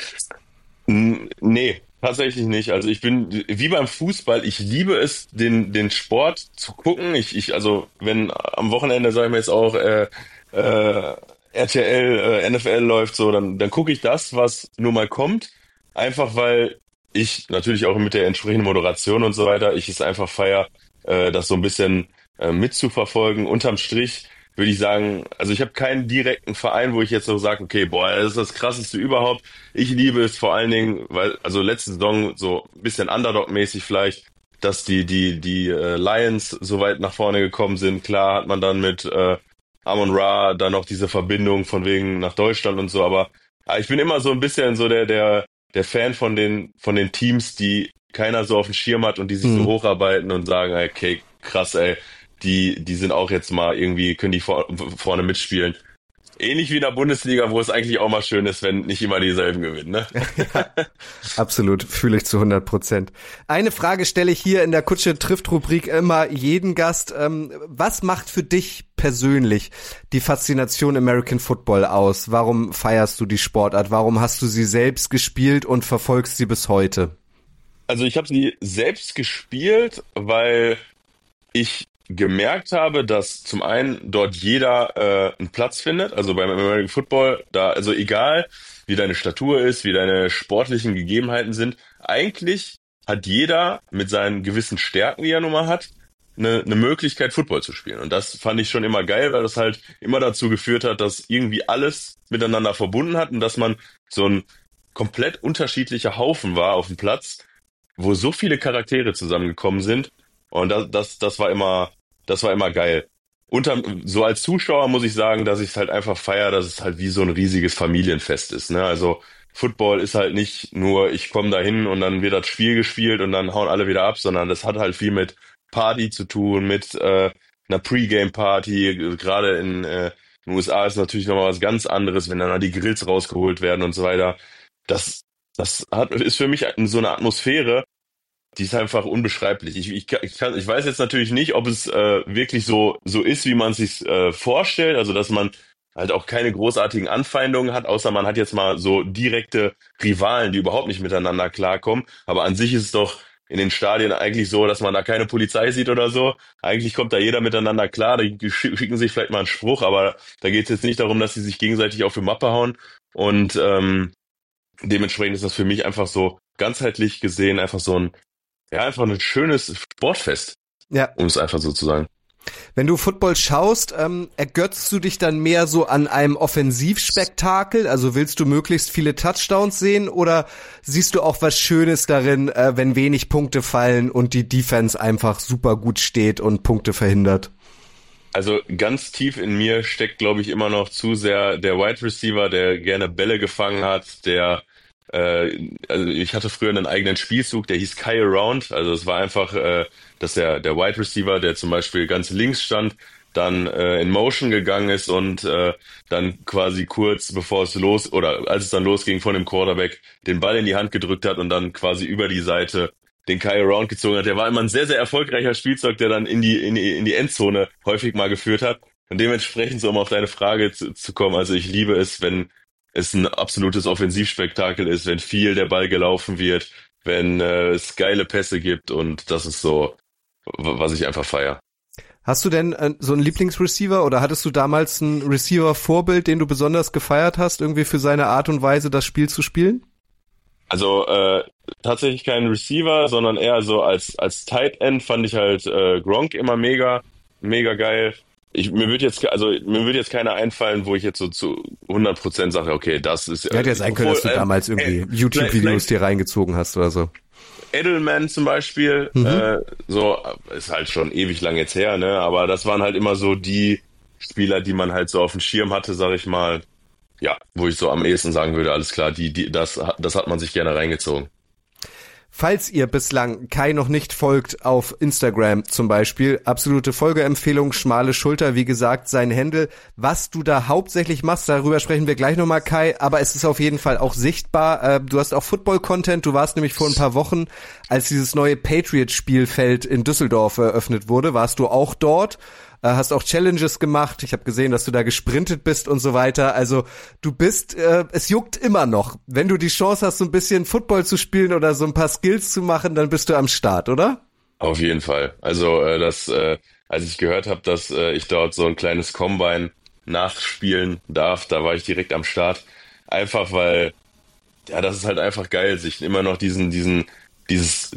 S6: Nee, tatsächlich nicht. Also ich bin wie beim Fußball, ich liebe es, den den Sport zu gucken. Ich, ich also wenn am Wochenende, sage ich mir jetzt auch, äh, äh, R T L, äh, N F L läuft so, dann, dann gucke ich das, was nur mal kommt. Einfach weil ich natürlich auch mit der entsprechenden Moderation und so weiter, ich es einfach feier, äh, das so ein bisschen äh, mitzuverfolgen. Unterm Strich würde ich sagen, also ich habe keinen direkten Verein, wo ich jetzt so sage, okay, boah, das ist das Krasseste überhaupt. Ich liebe es vor allen Dingen, weil, also letzte Saison so ein bisschen Underdog-mäßig vielleicht, dass die die die äh, Lions so weit nach vorne gekommen sind. Klar hat man dann mit äh, Amon-Ra dann noch diese Verbindung von wegen nach Deutschland und so, aber ja, ich bin immer so ein bisschen so der der der Fan von den von den Teams, die keiner so auf dem Schirm hat und die sich mhm. so hocharbeiten und sagen, okay, krass, ey, die die sind auch jetzt mal irgendwie, können die vor, vorne mitspielen. Ähnlich wie in der Bundesliga, wo es eigentlich auch mal schön ist, wenn nicht immer dieselben gewinnen, ne?
S2: Ja, absolut, fühle ich zu hundert Prozent. Eine Frage stelle ich hier in der Kutsche trifft Rubrik immer jeden Gast. Ähm, was macht für dich persönlich die Faszination American Football aus? Warum feierst du die Sportart? Warum hast du sie selbst gespielt und verfolgst sie bis heute?
S6: Also ich habe sie selbst gespielt, weil ich gemerkt habe, dass zum einen dort jeder äh, einen Platz findet, also beim American Football, da, also egal wie deine Statur ist, wie deine sportlichen Gegebenheiten sind, eigentlich hat jeder mit seinen gewissen Stärken, die er nun mal hat, eine, eine Möglichkeit, Football zu spielen. Und das fand ich schon immer geil, weil das halt immer dazu geführt hat, dass irgendwie alles miteinander verbunden hat und dass man so ein komplett unterschiedlicher Haufen war auf dem Platz, wo so viele Charaktere zusammengekommen sind. Und das, das, das war immer Das war immer geil. unterm, so als Zuschauer muss ich sagen, dass ich es halt einfach feiere, dass es halt wie so ein riesiges Familienfest ist, ne? Also Football ist halt nicht nur, ich komme da hin und dann wird das Spiel gespielt und dann hauen alle wieder ab, sondern das hat halt viel mit Party zu tun, mit äh, einer Pre-Game-Party. Gerade in äh, den U S A ist natürlich nochmal was ganz anderes, wenn dann da die Grills rausgeholt werden und so weiter. Das, das hat, ist für mich so eine Atmosphäre, die ist einfach unbeschreiblich. Ich, ich, ich, kann, ich weiß jetzt natürlich nicht, ob es äh, wirklich so so ist, wie man es sich äh, vorstellt. Also, dass man halt auch keine großartigen Anfeindungen hat, außer man hat jetzt mal so direkte Rivalen, die überhaupt nicht miteinander klarkommen. Aber an sich ist es doch in den Stadien eigentlich so, dass man da keine Polizei sieht oder so. Eigentlich kommt da jeder miteinander klar. Die schicken sich vielleicht mal einen Spruch, aber da geht es jetzt nicht darum, dass sie sich gegenseitig auf die Mappe hauen. Und ähm, dementsprechend ist das für mich einfach so ganzheitlich gesehen einfach so ein, ja, einfach ein schönes Sportfest,
S2: Ja.
S6: um es einfach so zu sagen.
S2: Wenn du Football schaust, ähm, ergötzt du dich dann mehr so an einem Offensivspektakel? Also willst du möglichst viele Touchdowns sehen oder siehst du auch was Schönes darin, äh, wenn wenig Punkte fallen und die Defense einfach super gut steht und Punkte verhindert?
S6: Also ganz tief in mir steckt, glaube ich, immer noch zu sehr der Wide Receiver, der gerne Bälle gefangen hat, der äh, also ich hatte früher einen eigenen Spielzug, der hieß Kai Around. Also es war einfach, äh, dass der der Wide Receiver, der zum Beispiel ganz links stand, dann äh, in Motion gegangen ist und äh, dann quasi kurz bevor es los oder als es dann losging von dem Quarterback den Ball in die Hand gedrückt hat und dann quasi über die Seite den Kai Around gezogen hat. Der war immer ein sehr, sehr erfolgreicher Spielzeug, der dann in die in die, in die Endzone häufig mal geführt hat. Und dementsprechend, so um auf deine Frage zu, zu kommen, also ich liebe es, wenn es ein absolutes Offensivspektakel ist, wenn viel der Ball gelaufen wird, wenn äh, es geile Pässe gibt und das ist so, was ich einfach feiere.
S2: Hast du denn äh, so einen Lieblingsreceiver oder hattest du damals ein Receiver-Vorbild, den du besonders gefeiert hast, irgendwie für seine Art und Weise, das Spiel zu spielen?
S6: Also äh, tatsächlich kein Receiver, sondern eher so als als Tight End fand ich halt äh, Gronk immer mega, mega geil. Ich, mir wird jetzt, also mir wird jetzt keiner einfallen, wo ich jetzt so zu hundert Prozent sage, okay, das ist.
S2: Ja, hätte ja sein können, dass du
S6: äh,
S2: damals irgendwie äh, YouTube-Videos dir reingezogen hast oder so.
S6: Edelman zum Beispiel, mhm. äh, so ist halt schon ewig lang jetzt her, ne? Aber das waren halt immer so die Spieler, die man halt so auf dem Schirm hatte, sag ich mal. Ja, wo ich so am ehesten sagen würde, alles klar, die, die, das, das hat man sich gerne reingezogen.
S2: Falls ihr bislang Kai noch nicht folgt auf Instagram zum Beispiel, absolute Folgeempfehlung, schmale Schulter, wie gesagt, sein Handle. Was du da hauptsächlich machst, darüber sprechen wir gleich nochmal, Kai, aber es ist auf jeden Fall auch sichtbar. Du hast auch Football-Content, du warst nämlich vor ein paar Wochen, als dieses neue Patriots-Spielfeld in Düsseldorf eröffnet wurde, warst du auch dort. Hast auch Challenges gemacht. Ich habe gesehen, dass du da gesprintet bist und so weiter. Also du bist, äh, es juckt immer noch. Wenn du die Chance hast, so ein bisschen Football zu spielen oder so ein paar Skills zu machen, dann bist du am Start, oder?
S6: Auf jeden Fall. Also äh, das, äh, als ich gehört habe, dass äh, ich dort so ein kleines Combine nachspielen darf, da war ich direkt am Start. Einfach weil, ja, das ist halt einfach geil, sich immer noch diesen, diesen, dieses,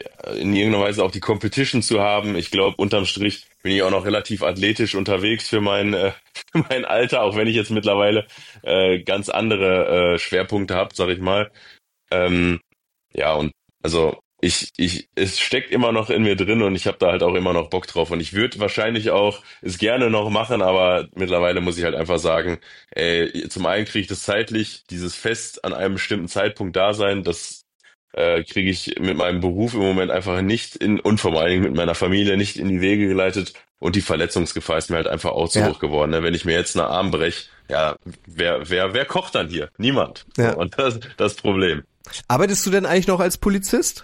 S6: in irgendeiner Weise auch die Competition zu haben. Ich glaube, unterm Strich bin ich auch noch relativ athletisch unterwegs für mein, äh, für mein Alter, auch wenn ich jetzt mittlerweile äh, ganz andere äh, Schwerpunkte habe, sag ich mal. Ähm, ja, und also ich, ich, es steckt immer noch in mir drin und ich habe da halt auch immer noch Bock drauf. Und ich würde wahrscheinlich auch es gerne noch machen, aber mittlerweile muss ich halt einfach sagen, ey, zum einen kriege ich das zeitlich, dieses Fest an einem bestimmten Zeitpunkt da sein, das äh, kriege ich mit meinem Beruf im Moment einfach nicht in, und vor allen Dingen mit meiner Familie nicht in die Wege geleitet und die Verletzungsgefahr ist mir halt einfach auch zu
S2: ja.
S6: hoch geworden. Ne? Wenn ich mir jetzt einen Arm breche, ja, wer, wer, wer kocht dann hier? Niemand.
S2: Ja.
S6: Und das das Problem.
S2: Arbeitest du denn eigentlich noch als Polizist?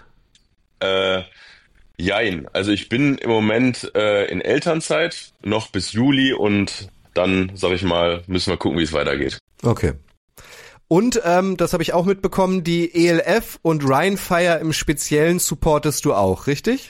S6: Äh, jein. Also ich bin im Moment äh, in Elternzeit, noch bis Juli und dann, sag ich mal, müssen wir gucken, wie es weitergeht.
S2: Okay. Und, ähm, das habe ich auch mitbekommen, die E L F und Rheinfire im Speziellen supportest du auch, richtig?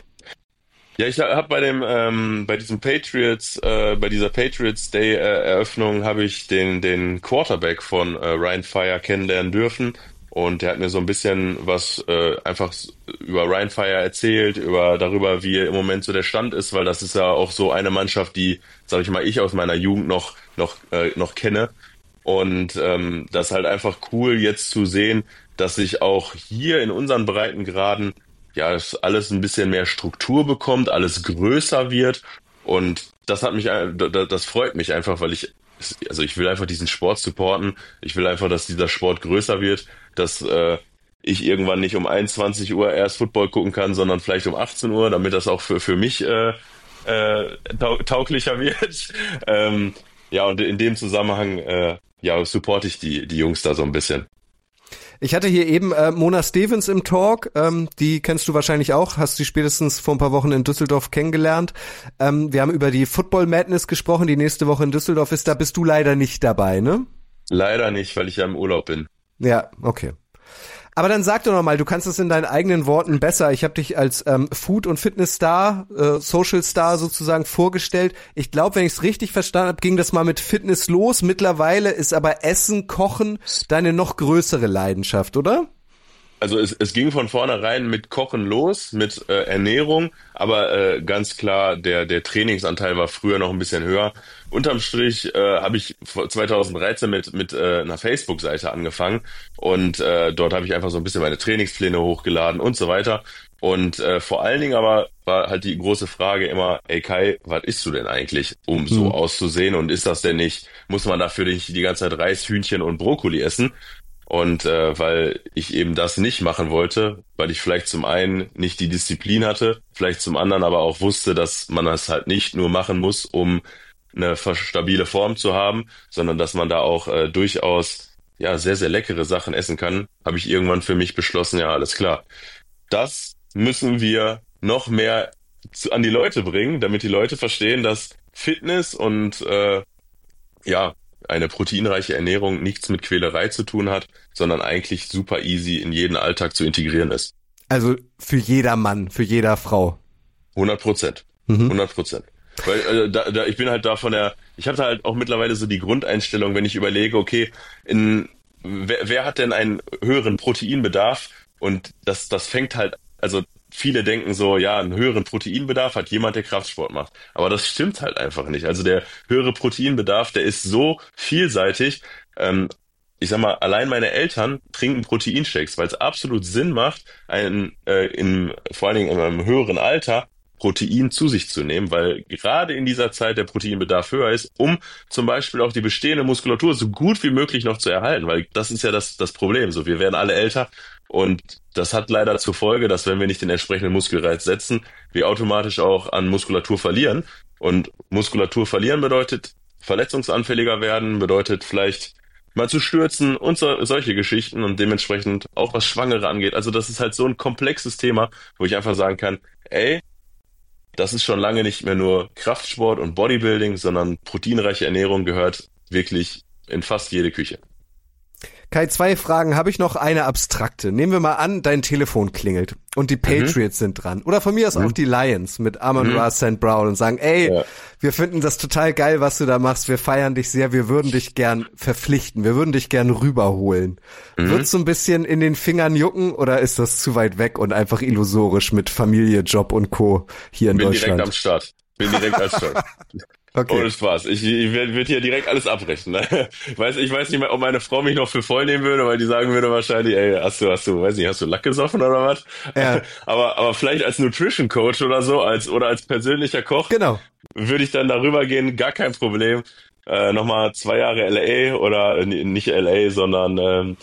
S6: Ja, ich habe bei dem, ähm, bei diesem Patriots, äh, bei dieser Patriots Day äh, Eröffnung habe ich den, den Quarterback von äh, Rheinfire kennenlernen dürfen. Und der hat mir so ein bisschen was äh, einfach über Rheinfire erzählt, über darüber, wie im Moment so der Stand ist, weil das ist ja auch so eine Mannschaft, die, sag ich mal, ich aus meiner Jugend noch noch äh, noch kenne. Und ähm, das ist halt einfach cool, jetzt zu sehen, dass sich auch hier in unseren Breitengraden ja das alles ein bisschen mehr Struktur bekommt, alles größer wird. Und das hat mich, ein- da- da- das freut mich einfach, weil ich, also ich will einfach diesen Sport supporten. Ich will einfach, dass dieser Sport größer wird, dass äh, ich irgendwann nicht um einundzwanzig Uhr erst Football gucken kann, sondern vielleicht um achtzehn Uhr, damit das auch für, für mich äh, äh, tau tauglicher wird. ähm, ja, und in dem Zusammenhang äh, ja, supporte ich die, die Jungs da so ein bisschen.
S2: Ich hatte hier eben äh, Mona Stevens im Talk, ähm, die kennst du wahrscheinlich auch, hast sie spätestens vor ein paar Wochen in Düsseldorf kennengelernt. Ähm, wir haben über die Football Madness gesprochen, die nächste Woche in Düsseldorf ist, da bist du leider nicht dabei, ne?
S6: Leider nicht, weil ich ja im Urlaub bin.
S2: Ja, okay. Aber dann sag doch noch mal, du kannst es in deinen eigenen Worten besser. Ich habe dich als ähm, Food- und Fitness-Star, äh, Social-Star sozusagen vorgestellt. Ich glaube, wenn ich es richtig verstanden habe, ging das mal mit Fitness los. Mittlerweile ist aber Essen, Kochen deine noch größere Leidenschaft, oder?
S6: Also es, es ging von vornherein mit Kochen los, mit äh, Ernährung, aber äh, ganz klar, der der Trainingsanteil war früher noch ein bisschen höher. Unterm Strich äh, habe ich zwanzig dreizehn mit mit äh, einer Facebook-Seite angefangen und äh, dort habe ich einfach so ein bisschen meine Trainingspläne hochgeladen und so weiter. Und äh, vor allen Dingen aber war halt die große Frage immer, ey Kai, was isst du denn eigentlich, um so
S2: Mhm.
S6: auszusehen? Und ist das denn nicht, muss man dafür nicht die ganze Zeit Reis, Hühnchen und Brokkoli essen? Und äh, weil ich eben das nicht machen wollte, weil ich vielleicht zum einen nicht die Disziplin hatte, vielleicht zum anderen aber auch wusste, dass man das halt nicht nur machen muss, um eine ver- stabile Form zu haben, sondern dass man da auch äh, durchaus ja sehr, sehr leckere Sachen essen kann, habe ich irgendwann für mich beschlossen, ja, alles klar. Das müssen wir noch mehr zu, an die Leute bringen, damit die Leute verstehen, dass Fitness und äh, ja, eine proteinreiche Ernährung nichts mit Quälerei zu tun hat, sondern eigentlich super easy in jeden Alltag zu integrieren ist.
S2: Also für jeder Mann, für jeder Frau.
S6: hundert Prozent.
S2: Mhm.
S6: hundert Prozent. Weil äh, da, da, ich bin halt da von der, ich habe halt auch mittlerweile so die Grundeinstellung, wenn ich überlege, okay, in, wer, wer hat denn einen höheren Proteinbedarf? Und das, das fängt halt, also viele denken so, ja, einen höheren Proteinbedarf hat jemand, der Kraftsport macht. Aber das stimmt halt einfach nicht. Also der höhere Proteinbedarf, der ist so vielseitig. Ähm, ich sag mal, allein meine Eltern trinken Proteinshakes, weil es absolut Sinn macht, einen, äh, in, vor allen Dingen in einem höheren Alter Protein zu sich zu nehmen, weil gerade in dieser Zeit der Proteinbedarf höher ist, um zum Beispiel auch die bestehende Muskulatur so gut wie möglich noch zu erhalten, weil das ist ja das, das Problem. So, wir werden alle älter und das hat leider zur Folge, dass wenn wir nicht den entsprechenden Muskelreiz setzen, wir automatisch auch an Muskulatur verlieren. Und Muskulatur verlieren bedeutet verletzungsanfälliger werden, bedeutet vielleicht mal zu stürzen und so, solche Geschichten und dementsprechend auch was Schwangere angeht. Also das ist halt so ein komplexes Thema, wo ich einfach sagen kann, ey, das ist schon lange nicht mehr nur Kraftsport und Bodybuilding, sondern proteinreiche Ernährung gehört wirklich in fast jede Küche.
S2: Kai, zwei Fragen habe ich noch, eine abstrakte. Nehmen wir mal an, dein Telefon klingelt und die Patriots sind dran. Oder von mir aus auch die Lions mit Amon-Ra Saint Brown und sagen, ey,
S6: Ja.
S2: wir finden das total geil, was du da machst. Wir feiern dich sehr. Wir würden dich gern verpflichten. Wir würden dich gern rüberholen. Wird's so ein bisschen in den Fingern jucken oder ist das zu weit weg und einfach illusorisch mit Familie, Job und Co. hier in
S6: Bin
S2: Deutschland?
S6: direkt am Start. Bin direkt am Start.
S2: Okay.
S6: Ohne Spaß. Ich, ich würde hier direkt alles abbrechen. Ne? Weiß, ich weiß nicht mehr, ob meine Frau mich noch für voll nehmen würde, weil die sagen würde wahrscheinlich, ey, hast du, hast du, weiß nicht, hast du Lack gesoffen oder was?
S2: Ja.
S6: Aber, aber vielleicht als Nutrition Coach oder so, als, oder als persönlicher Koch,
S2: Genau.
S6: würde ich dann darüber gehen, gar kein Problem. Äh, nochmal zwei Jahre L A oder äh, nicht L A, sondern ähm,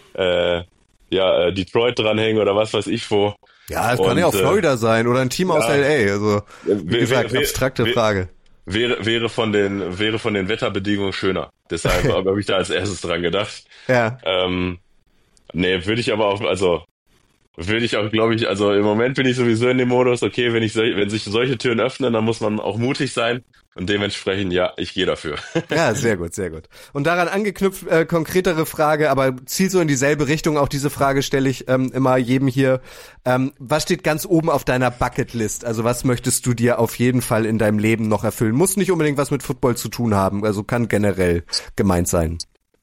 S6: äh, ja, äh, Detroit dranhängen oder was weiß ich wo.
S2: Ja, es kann
S6: Und,
S2: ja auch
S6: äh,
S2: Florida sein oder ein Team aus
S6: ja.
S2: L A. Also, wie
S6: Wär-
S2: gesagt,
S6: wär-
S2: abstrakte
S6: wär-
S2: Frage.
S6: Wäre, wäre von den, wäre von den Wetterbedingungen schöner. Deshalb habe ich da als erstes dran gedacht.
S2: Ja.
S6: Ähm, nee, würde ich aber auch, also, würde ich auch, glaube ich, also im Moment bin ich sowieso in dem Modus, okay, wenn ich, sol- wenn sich solche Türen öffnen, dann muss man auch mutig sein. Und dementsprechend, ja, ich gehe dafür.
S2: Ja, sehr gut, sehr gut. Und daran angeknüpft, äh, konkretere Frage, aber zielt so in dieselbe Richtung. Auch diese Frage stelle ich ähm, immer jedem hier. Ähm, was steht ganz oben auf deiner Bucketlist? Also was möchtest du dir auf jeden Fall in deinem Leben noch erfüllen? Muss nicht unbedingt was mit Football zu tun haben, also kann generell gemeint sein.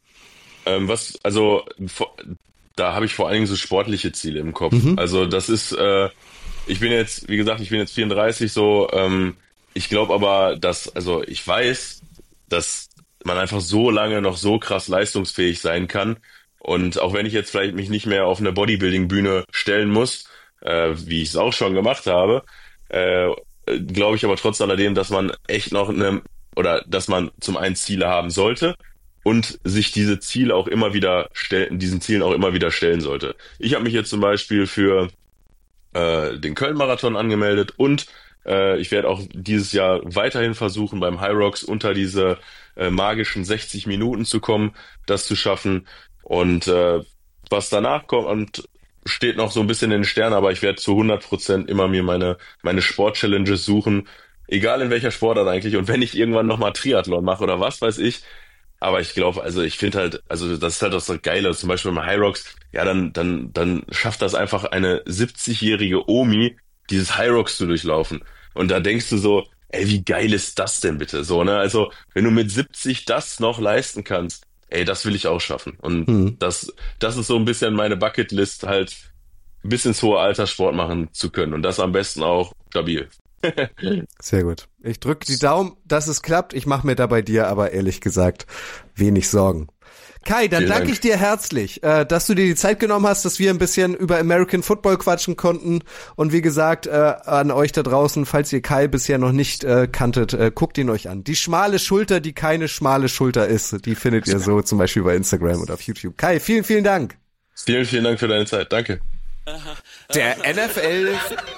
S6: Ähm, was, also, vor- da habe ich vor allen Dingen so sportliche Ziele im Kopf. Also das ist, äh, ich bin jetzt, wie gesagt, ich bin jetzt vierunddreißig so, ähm, ich glaube aber, dass, also ich weiß, dass man einfach so lange noch so krass leistungsfähig sein kann. Und auch wenn ich jetzt vielleicht mich nicht mehr auf eine Bodybuilding-Bühne stellen muss, äh, wie ich es auch schon gemacht habe, äh, glaube ich aber trotz alledem, dass man echt noch eine, oder dass man zum einen Ziele haben sollte und sich diese Ziele auch immer wieder stellen, diesen Zielen auch immer wieder stellen sollte. Ich habe mich jetzt zum Beispiel für äh, den Köln-Marathon angemeldet und äh, ich werde auch dieses Jahr weiterhin versuchen, beim High Rocks unter diese äh, magischen sechzig Minuten zu kommen, das zu schaffen. Und äh, was danach kommt, steht noch so ein bisschen in den Sternen, aber ich werde zu hundert Prozent immer mir meine meine Sport-Challenges suchen, egal in welcher Sportart eigentlich. Und wenn ich irgendwann nochmal Triathlon mache oder was weiß ich, aber ich glaube, also ich finde halt, also das ist halt auch so geil, zum Beispiel bei High Rocks, ja, dann dann dann schafft das einfach eine siebzigjährige Omi, dieses High Rocks zu durchlaufen. Und da denkst du so, ey, wie geil ist das denn bitte? So, ne? Also, wenn du mit siebzig das noch leisten kannst, ey, das will ich auch schaffen. Und
S2: Hm.
S6: das, das ist so ein bisschen meine Bucketlist, halt bis ins hohe Alter Sport machen zu können. Und das am besten auch stabil.
S2: Sehr gut. Ich drücke die Daumen, dass es klappt. Ich mache mir da bei dir aber ehrlich gesagt wenig Sorgen. Kai, dann
S6: Vielen
S2: danke
S6: Dank.
S2: ich dir herzlich, äh, dass du dir die Zeit genommen hast, dass wir ein bisschen über American Football quatschen konnten. Und wie gesagt, äh, an euch da draußen, falls ihr Kai bisher noch nicht äh, kanntet, äh, guckt ihn euch an. Die schmale Schulter, die keine schmale Schulter ist, die findet ihr so zum Beispiel bei Instagram oder auf YouTube. Kai, vielen, vielen Dank.
S6: Vielen, vielen Dank für deine Zeit. Danke.
S2: Der N F L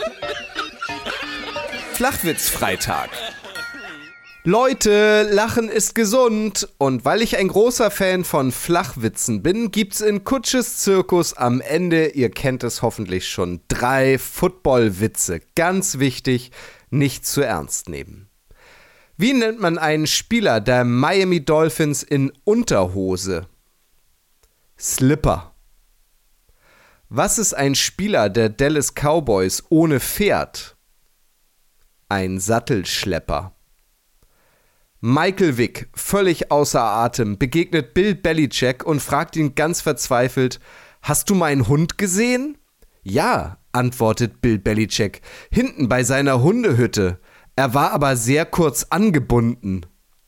S2: Flachwitz-Freitag. Leute, Lachen ist gesund. Und weil ich ein großer Fan von Flachwitzen bin, gibt's in Kutsches Zirkus am Ende, ihr kennt es hoffentlich schon, drei Football-Witze. Ganz wichtig, nicht zu ernst nehmen. Wie nennt man einen Spieler der Miami Dolphins in Unterhose? Slipper. Was ist ein Spieler der Dallas Cowboys ohne Pferd? Ein Sattelschlepper. Michael Vick, völlig außer Atem, begegnet Bill Belichick und fragt ihn ganz verzweifelt, hast du meinen Hund gesehen? Ja, antwortet Bill Belichick, hinten bei seiner Hundehütte. Er war aber sehr kurz angebunden.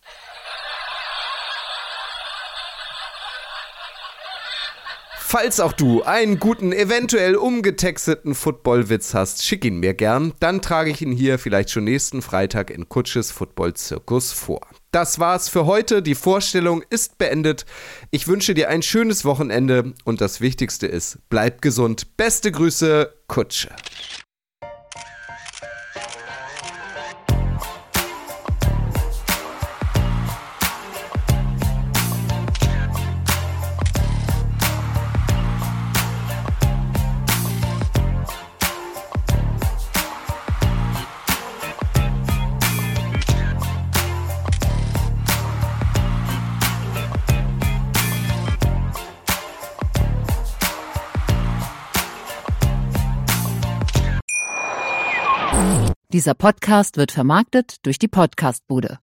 S2: Falls auch du einen guten, eventuell umgetexteten Footballwitz hast, schick ihn mir gern. Dann trage ich ihn hier vielleicht schon nächsten Freitag in Kutsches Football-Zirkus vor. Das war's für heute. Die Vorstellung ist beendet. Ich wünsche dir ein schönes Wochenende und das Wichtigste ist, bleib gesund. Beste Grüße, Kutsche.
S7: Dieser Podcast wird vermarktet durch die Podcastbude.